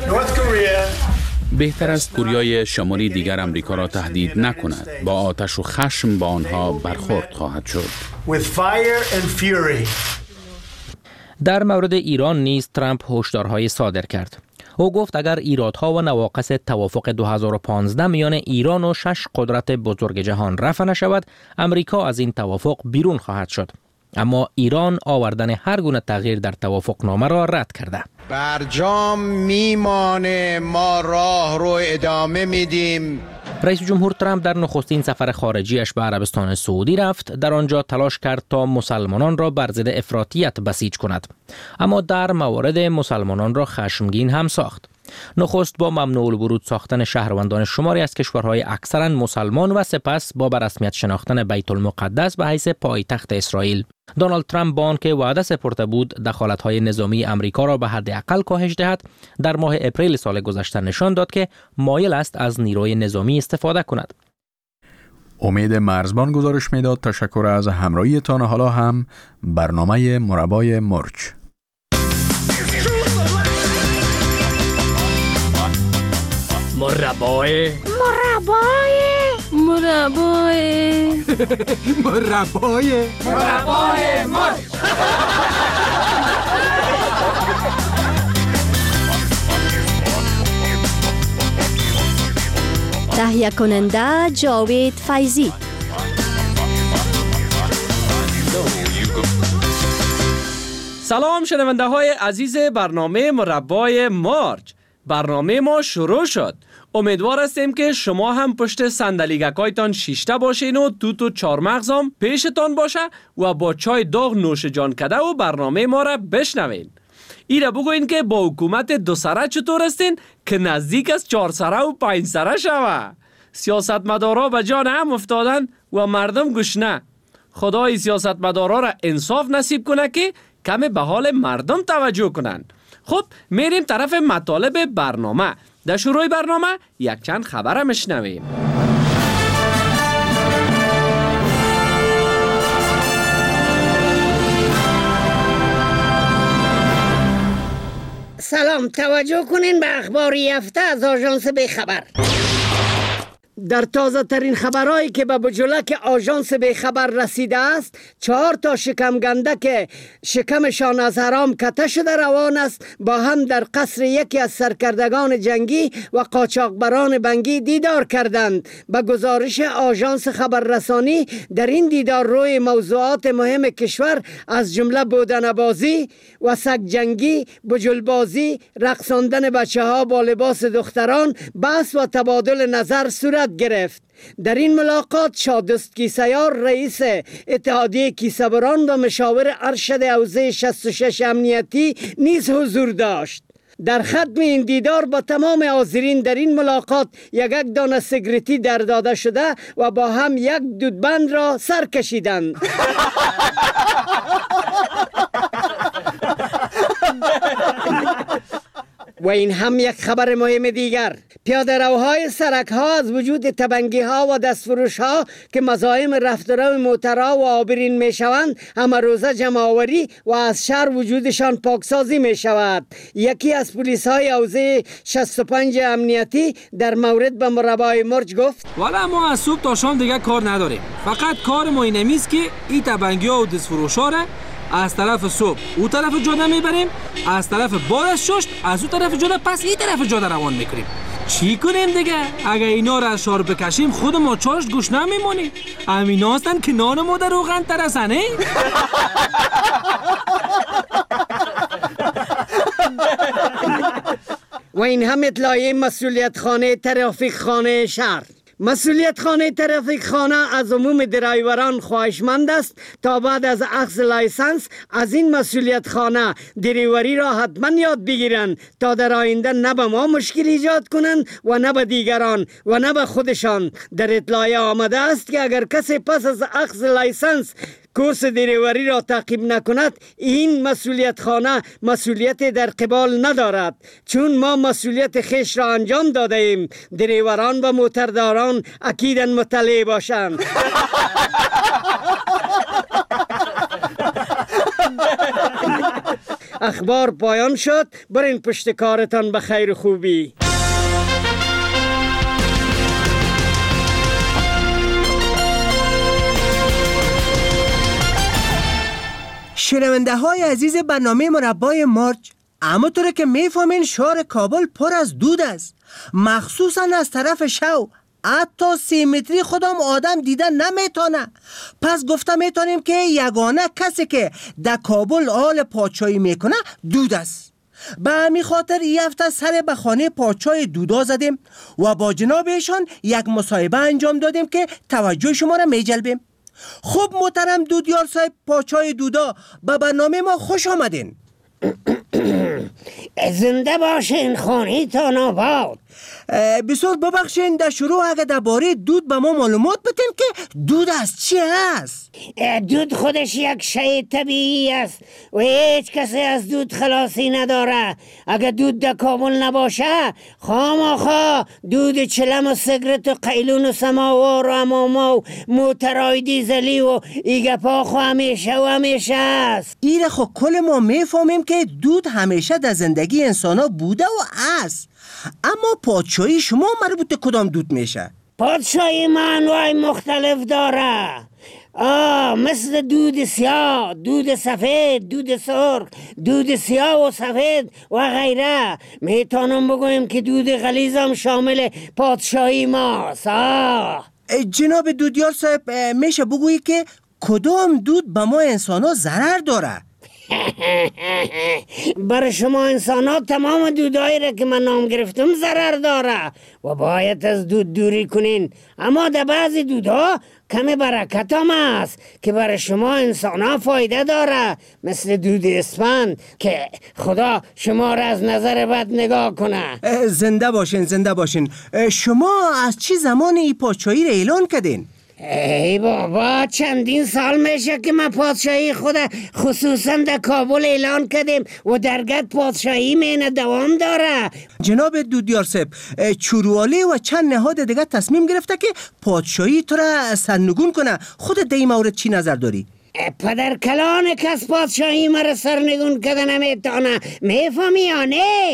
بهتر است کوریای شمالی دیگر امریکا را تهدید نکند. با آتش و خشم با آنها برخورد خواهد شد. در مورد ایران نیز ترامپ هشدارهای صادر کرد. او گفت اگر ایرادها و نواقص توافق 2015 میان ایران و 6 قدرت بزرگ جهان رفع نشود، امریکا از این توافق بیرون خواهد شد. اما ایران آوردن هر گونه تغییر در توافقنامه را رد کرده. برجام میمانه، ما راه رو ادامه میدیم. رئیس جمهور ترامپ در نخستین سفر خارجیش به عربستان سعودی رفت. در آنجا تلاش کرد تا مسلمانان را بر ضد افراطیت بسیج کند، اما در موارد مسلمانان را خشمگین هم ساخت. نخست با ممنوع الورود ساختن شهروندان شماری از کشورهای اکثرا مسلمان و سپس با به رسمیت شناختن بیت المقدس به حیث پایتخت اسرائیل. دونالد ترامپ با آنکه وعده سپرده بود دخالت‌های نظامی امریکا را به حداقل کاهش دهد، در ماه اپریل سال گذشته نشان داد که مایل است از نیروی نظامی استفاده کند. امید مرزبان گزارش میداد. تشکر از همراهیتان. حالا هم برنامه مربای مرچ. مربای مرچ. تهیه کننده جاوید فیضی. سلام شنونده های عزیز برنامه مربای مارچ. برنامه ما شروع شد. امیدوار هستیم که شما هم پشت صندلیگکایتان شیشته باشین و توت و چارمغزام پیشتان باشه و با چای داغ نوش جان کده و برنامه ما را بشنوین. ایره بگوین که با حکومت 2 سره چطور هستین که نزدیک از 4 سره و 5 سره شوه. سیاستمدارا به جان هم افتادن و مردم گشنه. خدای سیاستمدارا را انصاف نصیب کنه که کم به حال مردم توجه کنن. خب میریم طرف مطالب برنامه. در شروع برنامه یک چند خبر میشنویم. سلام، توجه کنین به اخبار یافته از آژانس بی خبر. در تازه ترین خبرهایی که به بجلک آژانس به خبر رسیده است 4 تا شکمگنده که شکمشان از حرام کته شده روان است با هم در قصر یکی از سرکردگان جنگی و قاچاقبران بنگی دیدار کردند. به گزارش آژانس خبررسانی در این دیدار روی موضوعات مهم کشور از جمله بودنه‌بازی و سگ جنگی، بجلبازی، رقصاندن بچه ها با لباس دختران، بحث و تبادل نظر صورت گرفت. در این ملاقات شادست کیسیار رئیس اتحادیه کیسه‌بران و مشاور ارشد حوزه 66 امنیتی نیز حضور داشت. در ختم این دیدار با تمام حاضرین در این ملاقات یک دانه سیگارتی در داده شده و با هم یک دودبند را سر کشیدند. و این هم یک خبر مهم دیگر. پیاده روهای سرک ها از وجود تبنگی ها و دستفروش ها که مزاحم رفت و رو موترها و آبرین می شوند همه روزه جمع آوری و از شهر وجودشان پاکسازی می شود. یکی از پلیس های حوزه 65 امنیتی در مورد به مربای مرج گفت والا ما از صبح تا شام دیگه کار نداریم، فقط کار ما اینه است که این تبنگی ها و دستفروش ها را از طرف صبح او طرف جاده میبریم، از طرف بعد از ششت از او طرف جاده پس این طرف جاده روان میکنیم. چی کنیم دیگه؟ اگه اینا را از شهر بکشیم خود ما چاشت گوش نمیمونیم. امینا هستن که نان ما در روغن ترسنه. و این هم اطلاعیه مسئولیت خانه ترافیک خانه شهر. مسئولیت خانه ترافیک خانه از عموم درایوران خواهشمند است تا بعد از اخذ لایسنس از این مسئولیت خانه دریوری را حتما یاد بگیرند تا در آینده نه به ما مشکل ایجاد کنند و نه به دیگران و نه به خودشان. در اطلاعیه آمده است که اگر کسی پس از اخذ لایسنس کورس دریوری را تعقیب نکند این مسئولیت خانه مسئولیت در قبال ندارد، چون ما مسئولیت خیش را انجام داده ایم. دریوران و موترداران اکیداً مطلع باشند. اخبار پایان شد. برین پشت کارتان به خیر خوبی. شنونده های عزیز برنامه مربای مارچ، همونطور که میفهمین شهر کابل پر از دود است، مخصوصا از طرف شو. حتی 3 متری خودم آدم دیدن نمیتونه. پس گفته میتونیم که یگانه کسی که در کابل حال پادشاهی میکنه دود است. به همین خاطر این هفته سر به خانه پادشاه دودا زدیم و با جناب ایشان یک مصاحبه انجام دادیم که توجه شما را میجلبیم. خب محترم دودیار صاحب، پادشاه دودا، به برنامه ما خوش آمدین. زنده باشین، خانه تان آباد. بسیار ببخشین، در شروع اگه درباره دود به ما معلومات بدین که دود است چی است؟ دود خودش یک شیء طبیعی است و هیچ کسی از دود خلاصی نداره. اگه دود در کابل نباشه خامخا دود چلم و سیگرت و قیلون و سماوار و اماما و موترهای دیزلی و ایگپا خو همیشه و همیشه است. ایره خب کل ما میفهمیم که دود همیشه در زندگی انسان ها بوده و است. اما پادشاهی شما مربوط کدام دود میشه؟ پادشاهی ما انواع مختلف داره. مثل دود سیاه، دود سفید، دود سرخ، دود سیاه و سفید و غیره. میتونم بگویم که دود غلیظ هم شامل پادشاهی ماست. جناب دودیار صاحب، میشه بگویی که کدام دود به ما انسان ها ضرر داره؟ برای شما انسان ها تمام دودایی را که من نام گرفتم ضرر داره و باید از دود دوری کنین. اما در بعضی دودها کمی برکت هم است که برای شما انسان ها فایده داره، مثل دود اسفند که خدا شما را از نظر بد نگاه کنه. زنده باشین، زنده باشین. شما از چی زمان ای پادشاهی را اعلان کردین؟ ای بابا، چندین سال میشه که من پادشاهی خود خصوصا در کابل اعلان کردیم و درگت پادشاهی مینه دوام داره. جناب دودیار صاحب، چوروالی و چند نهاد دیگه تصمیم گرفته که پادشاهی تو را سرنگون کنه. خودت در این مورد چی نظر داری؟ پدر کلان کس پادشاهی مرا سرنگون کده نمیتونه. میفهمی یا نه؟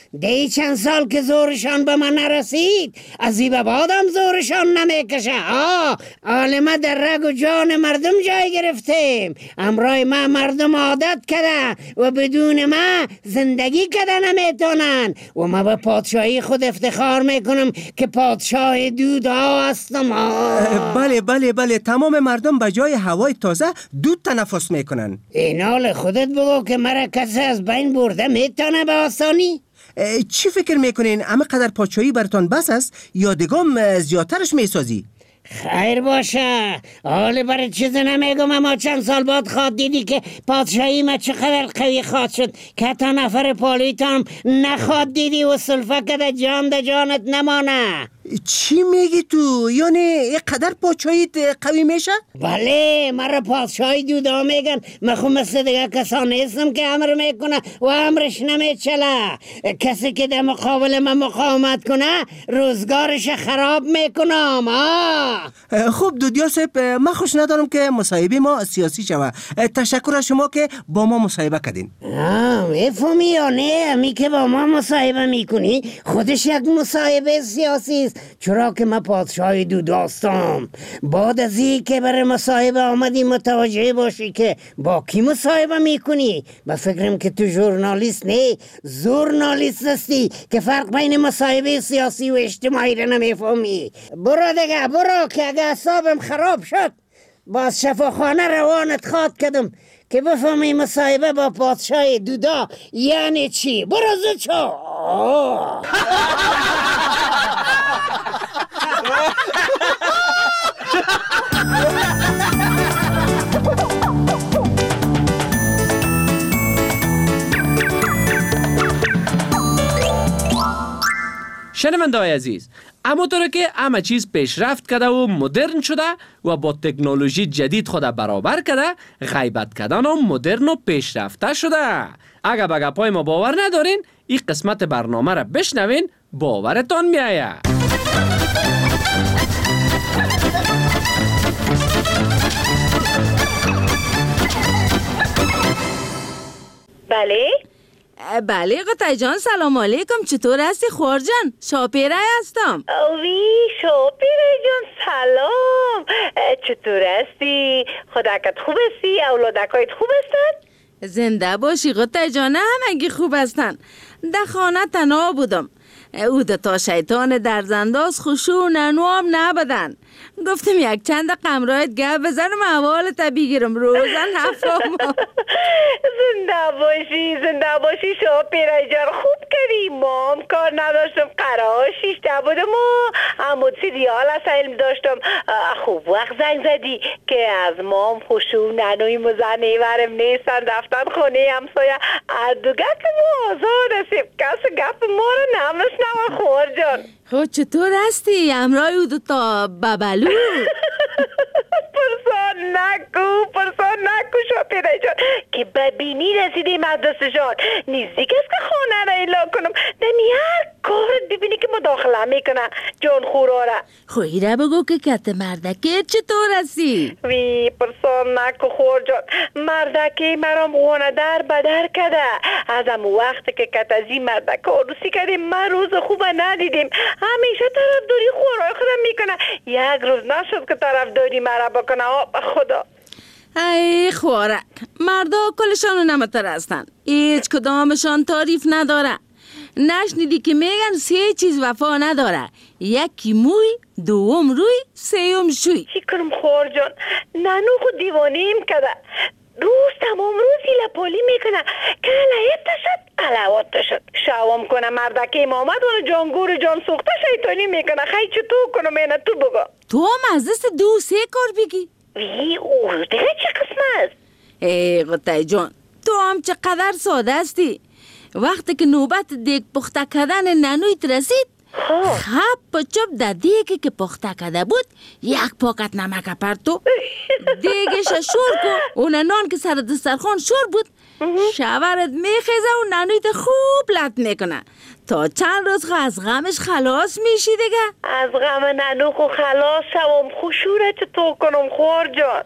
دی چند سال که زورشان به من نرسید از این به بعدم زورشان نمیکشه. عالمه در رگ و جان مردم جای گرفتیم. امرای ما مردم عادت کرده و بدون ما زندگی کرده نمیتونن و ما به پادشاهی خود افتخار میکنم که پادشاه دودها هستم. بله تمام مردم به جای هوای تازه دود تنفس میکنن. این حال خودت بگو که مرا کسی از بین برده میتونه به آسانی؟ چی فکر میکنین؟ اما قدر پادشاهی براتون بس است یا دگام زیادترش میسازی؟ خیر باشه، حالا برای چیز نمیگم، اما چند سال بعد خواد دیدی که پادشاهی ما چقدر قوی خواد شد که تا نفر پالیتام نخواد دیدی و سلفه کده جان ده جانت نمانه. چی میگی تو؟ یعنی یک قدر پادشاهیت قوی میشه؟ بله، مرا پادشاهی دودا میگن. من خود مثل دیگه کسان نیستم که امر میکنه و امرش نمیچله. کسی که در مقابل من مقاومت کنه روزگارش خراب میکنم. خب دودیا صاحب، من خوش ندارم که مصاحبه ما سیاسی شوه. تشکر از شما که با ما مصاحبه کردین. میفهمی یا نه؟ امی که با ما مصاحبه میکنی خودش یک مصاحبه سیاسی است، چرا که من پادشاه دوداستم. بعد از این که برای مصاحبه آمدی متوجه باشی که با کی مصاحبه میکنی. با فکرم که تو ژورنالیست نه، زورنالیست هستی که فرق بین مصاحبه سیاسی و اجتماعی رو نمیفهمی. برو دیگه، برو که اگه اعصابم خراب شد باز شفاخانه روانت خواد کردم که بفهمی مصاحبه با پادشاه دودا یعنی چی. برو زچو. شنونده‌های عزیز، اما طور که همه چیز پیشرفت کرده و مدرن شده و با تکنولوژی جدید خود برابر کرده، غیبت کردن هم مدرن و پیشرفته شده. اگر به گپای ما باور ندارین، این قسمت برنامه را بشنوین، باورتان میآید. بله قطعی جان، سلام علیکم. چطور هستی خور جان؟ شاپیره هستم. اوی شاپیره جان سلام. چطور هستی؟ خداکت خوب هستی؟ اولادکایت خوب هستن؟ زنده باشی قطعی جان، همگی خوب هستن. در خانه تنها بودم. او تا شیطان در زنداز خشوع ننوام نبدن. گفتم یک چند قمرایت گپ بزنم احوالت بگیرم. روزن هفتم. زنده باشی شاپیره جان، خوب کردی. ما هم کار نداشتم، قرار شیشته بودم و هموتی دیال از علم داشتم. خوب وقت زنگ زدی که از مام خشوع ننوی مزنه ورم نیستن رفتن خونه همسایه. اردو گپ ما آزاد هستیم، کس گپ ما رو نمشنم خور جان. خود چطور هستی؟ امرای او دوتا ببلو؟ پرسان نکو شاپیره جان که ببینی رسیده مدرسه جان. نزدیک است که خانه را اعلان کنم. دمی هر کارت ببینی که مداخله میکنه جان خوراره. خویی را بگو که کت مردکه چطور هستی؟ وی پرسان نکو خور جان. مردکه مرام خونه در بدر کده. از هم وقت که کت از این مردکه عروسی کردیم من روز خوبه ندیدیم. همیشه طرفداری خورای خودم میکنه. یک روز نشد که طرفداری مرا بکنه. خدا ای خوارک، مردا کلشانو نمتر هستن، هیچ کدامشان تعریف نداره. نشنیدی که میگن 3 چیز وفا نداره؟ یکی موی، دوم روی، سوم شوی. چی کنم خور جان؟ ننو خود دیوانیم کده. روز تمام روز لپالی میکنه که علایت شد علاوات شد. شوام کنه مردکه محمد اونو جانگور جان سوخته شیطانی میکنه. خیلی چطور کنم اینه تو بگو. تو هم از دست 2-3 کار بگی؟ وی او دیگه چه قسم است؟ ای قطعی جان، تو هم چقدر ساده هستی. وقتی که نوبت دیگ پخته کردن ننویت رسید، خب پچپ در دیگی که پخته کرده بود 1 پاکت نمک پرتو. دیگش شور کو. اون نان که سر دسترخوان شور بود، شورت میخیزه و ننویت خوب لط میکنه تا چند روز از غمش خلاص میشی دیگه. از غم ننو خلاص شوم. خوشوره چطور کنم خور جان؟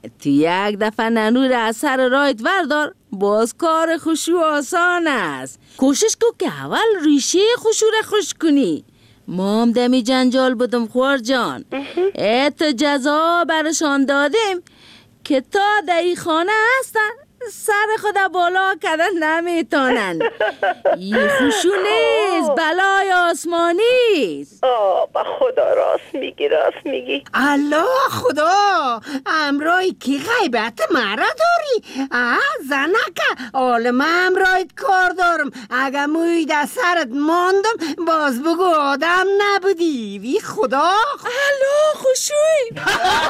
تو یک دفعه ننو را از سر رایت وردار، باز کار خشو آسان است. کوشش کن که اول ریشه خشو را خوش کنی. ما هم دمی جنجال بودم خوار جان. ات جزا برشان دادیم که تا در این خانه هستن سر خدا بالا کردن نمیتونن. این خشو نیست، بلای آسمانی است. با خدا راست میگی. الله خدا، امرای کی غیبت مرا داری؟ زنکه عالم امرایت کار دارم. اگه موی در سرت ماندم باز بگو آدم نبودی. وی خدا الله خوشوی.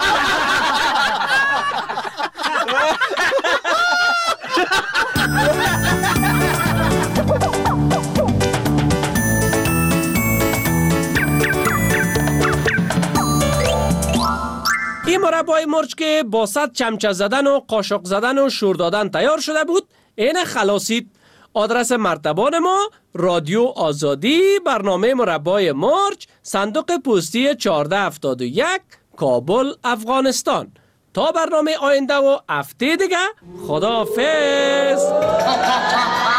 این مربای مرچ که با 100 چمچه زدن و قاشق زدن و شور دادن تیار شده بود، این خلاصید. آدرس مرتبان ما رادیو آزادی، برنامه مربای مرچ، صندوق پستی 1471، کابل، افغانستان. تا برنامه آینده و هفته دیگه، خداحافظ.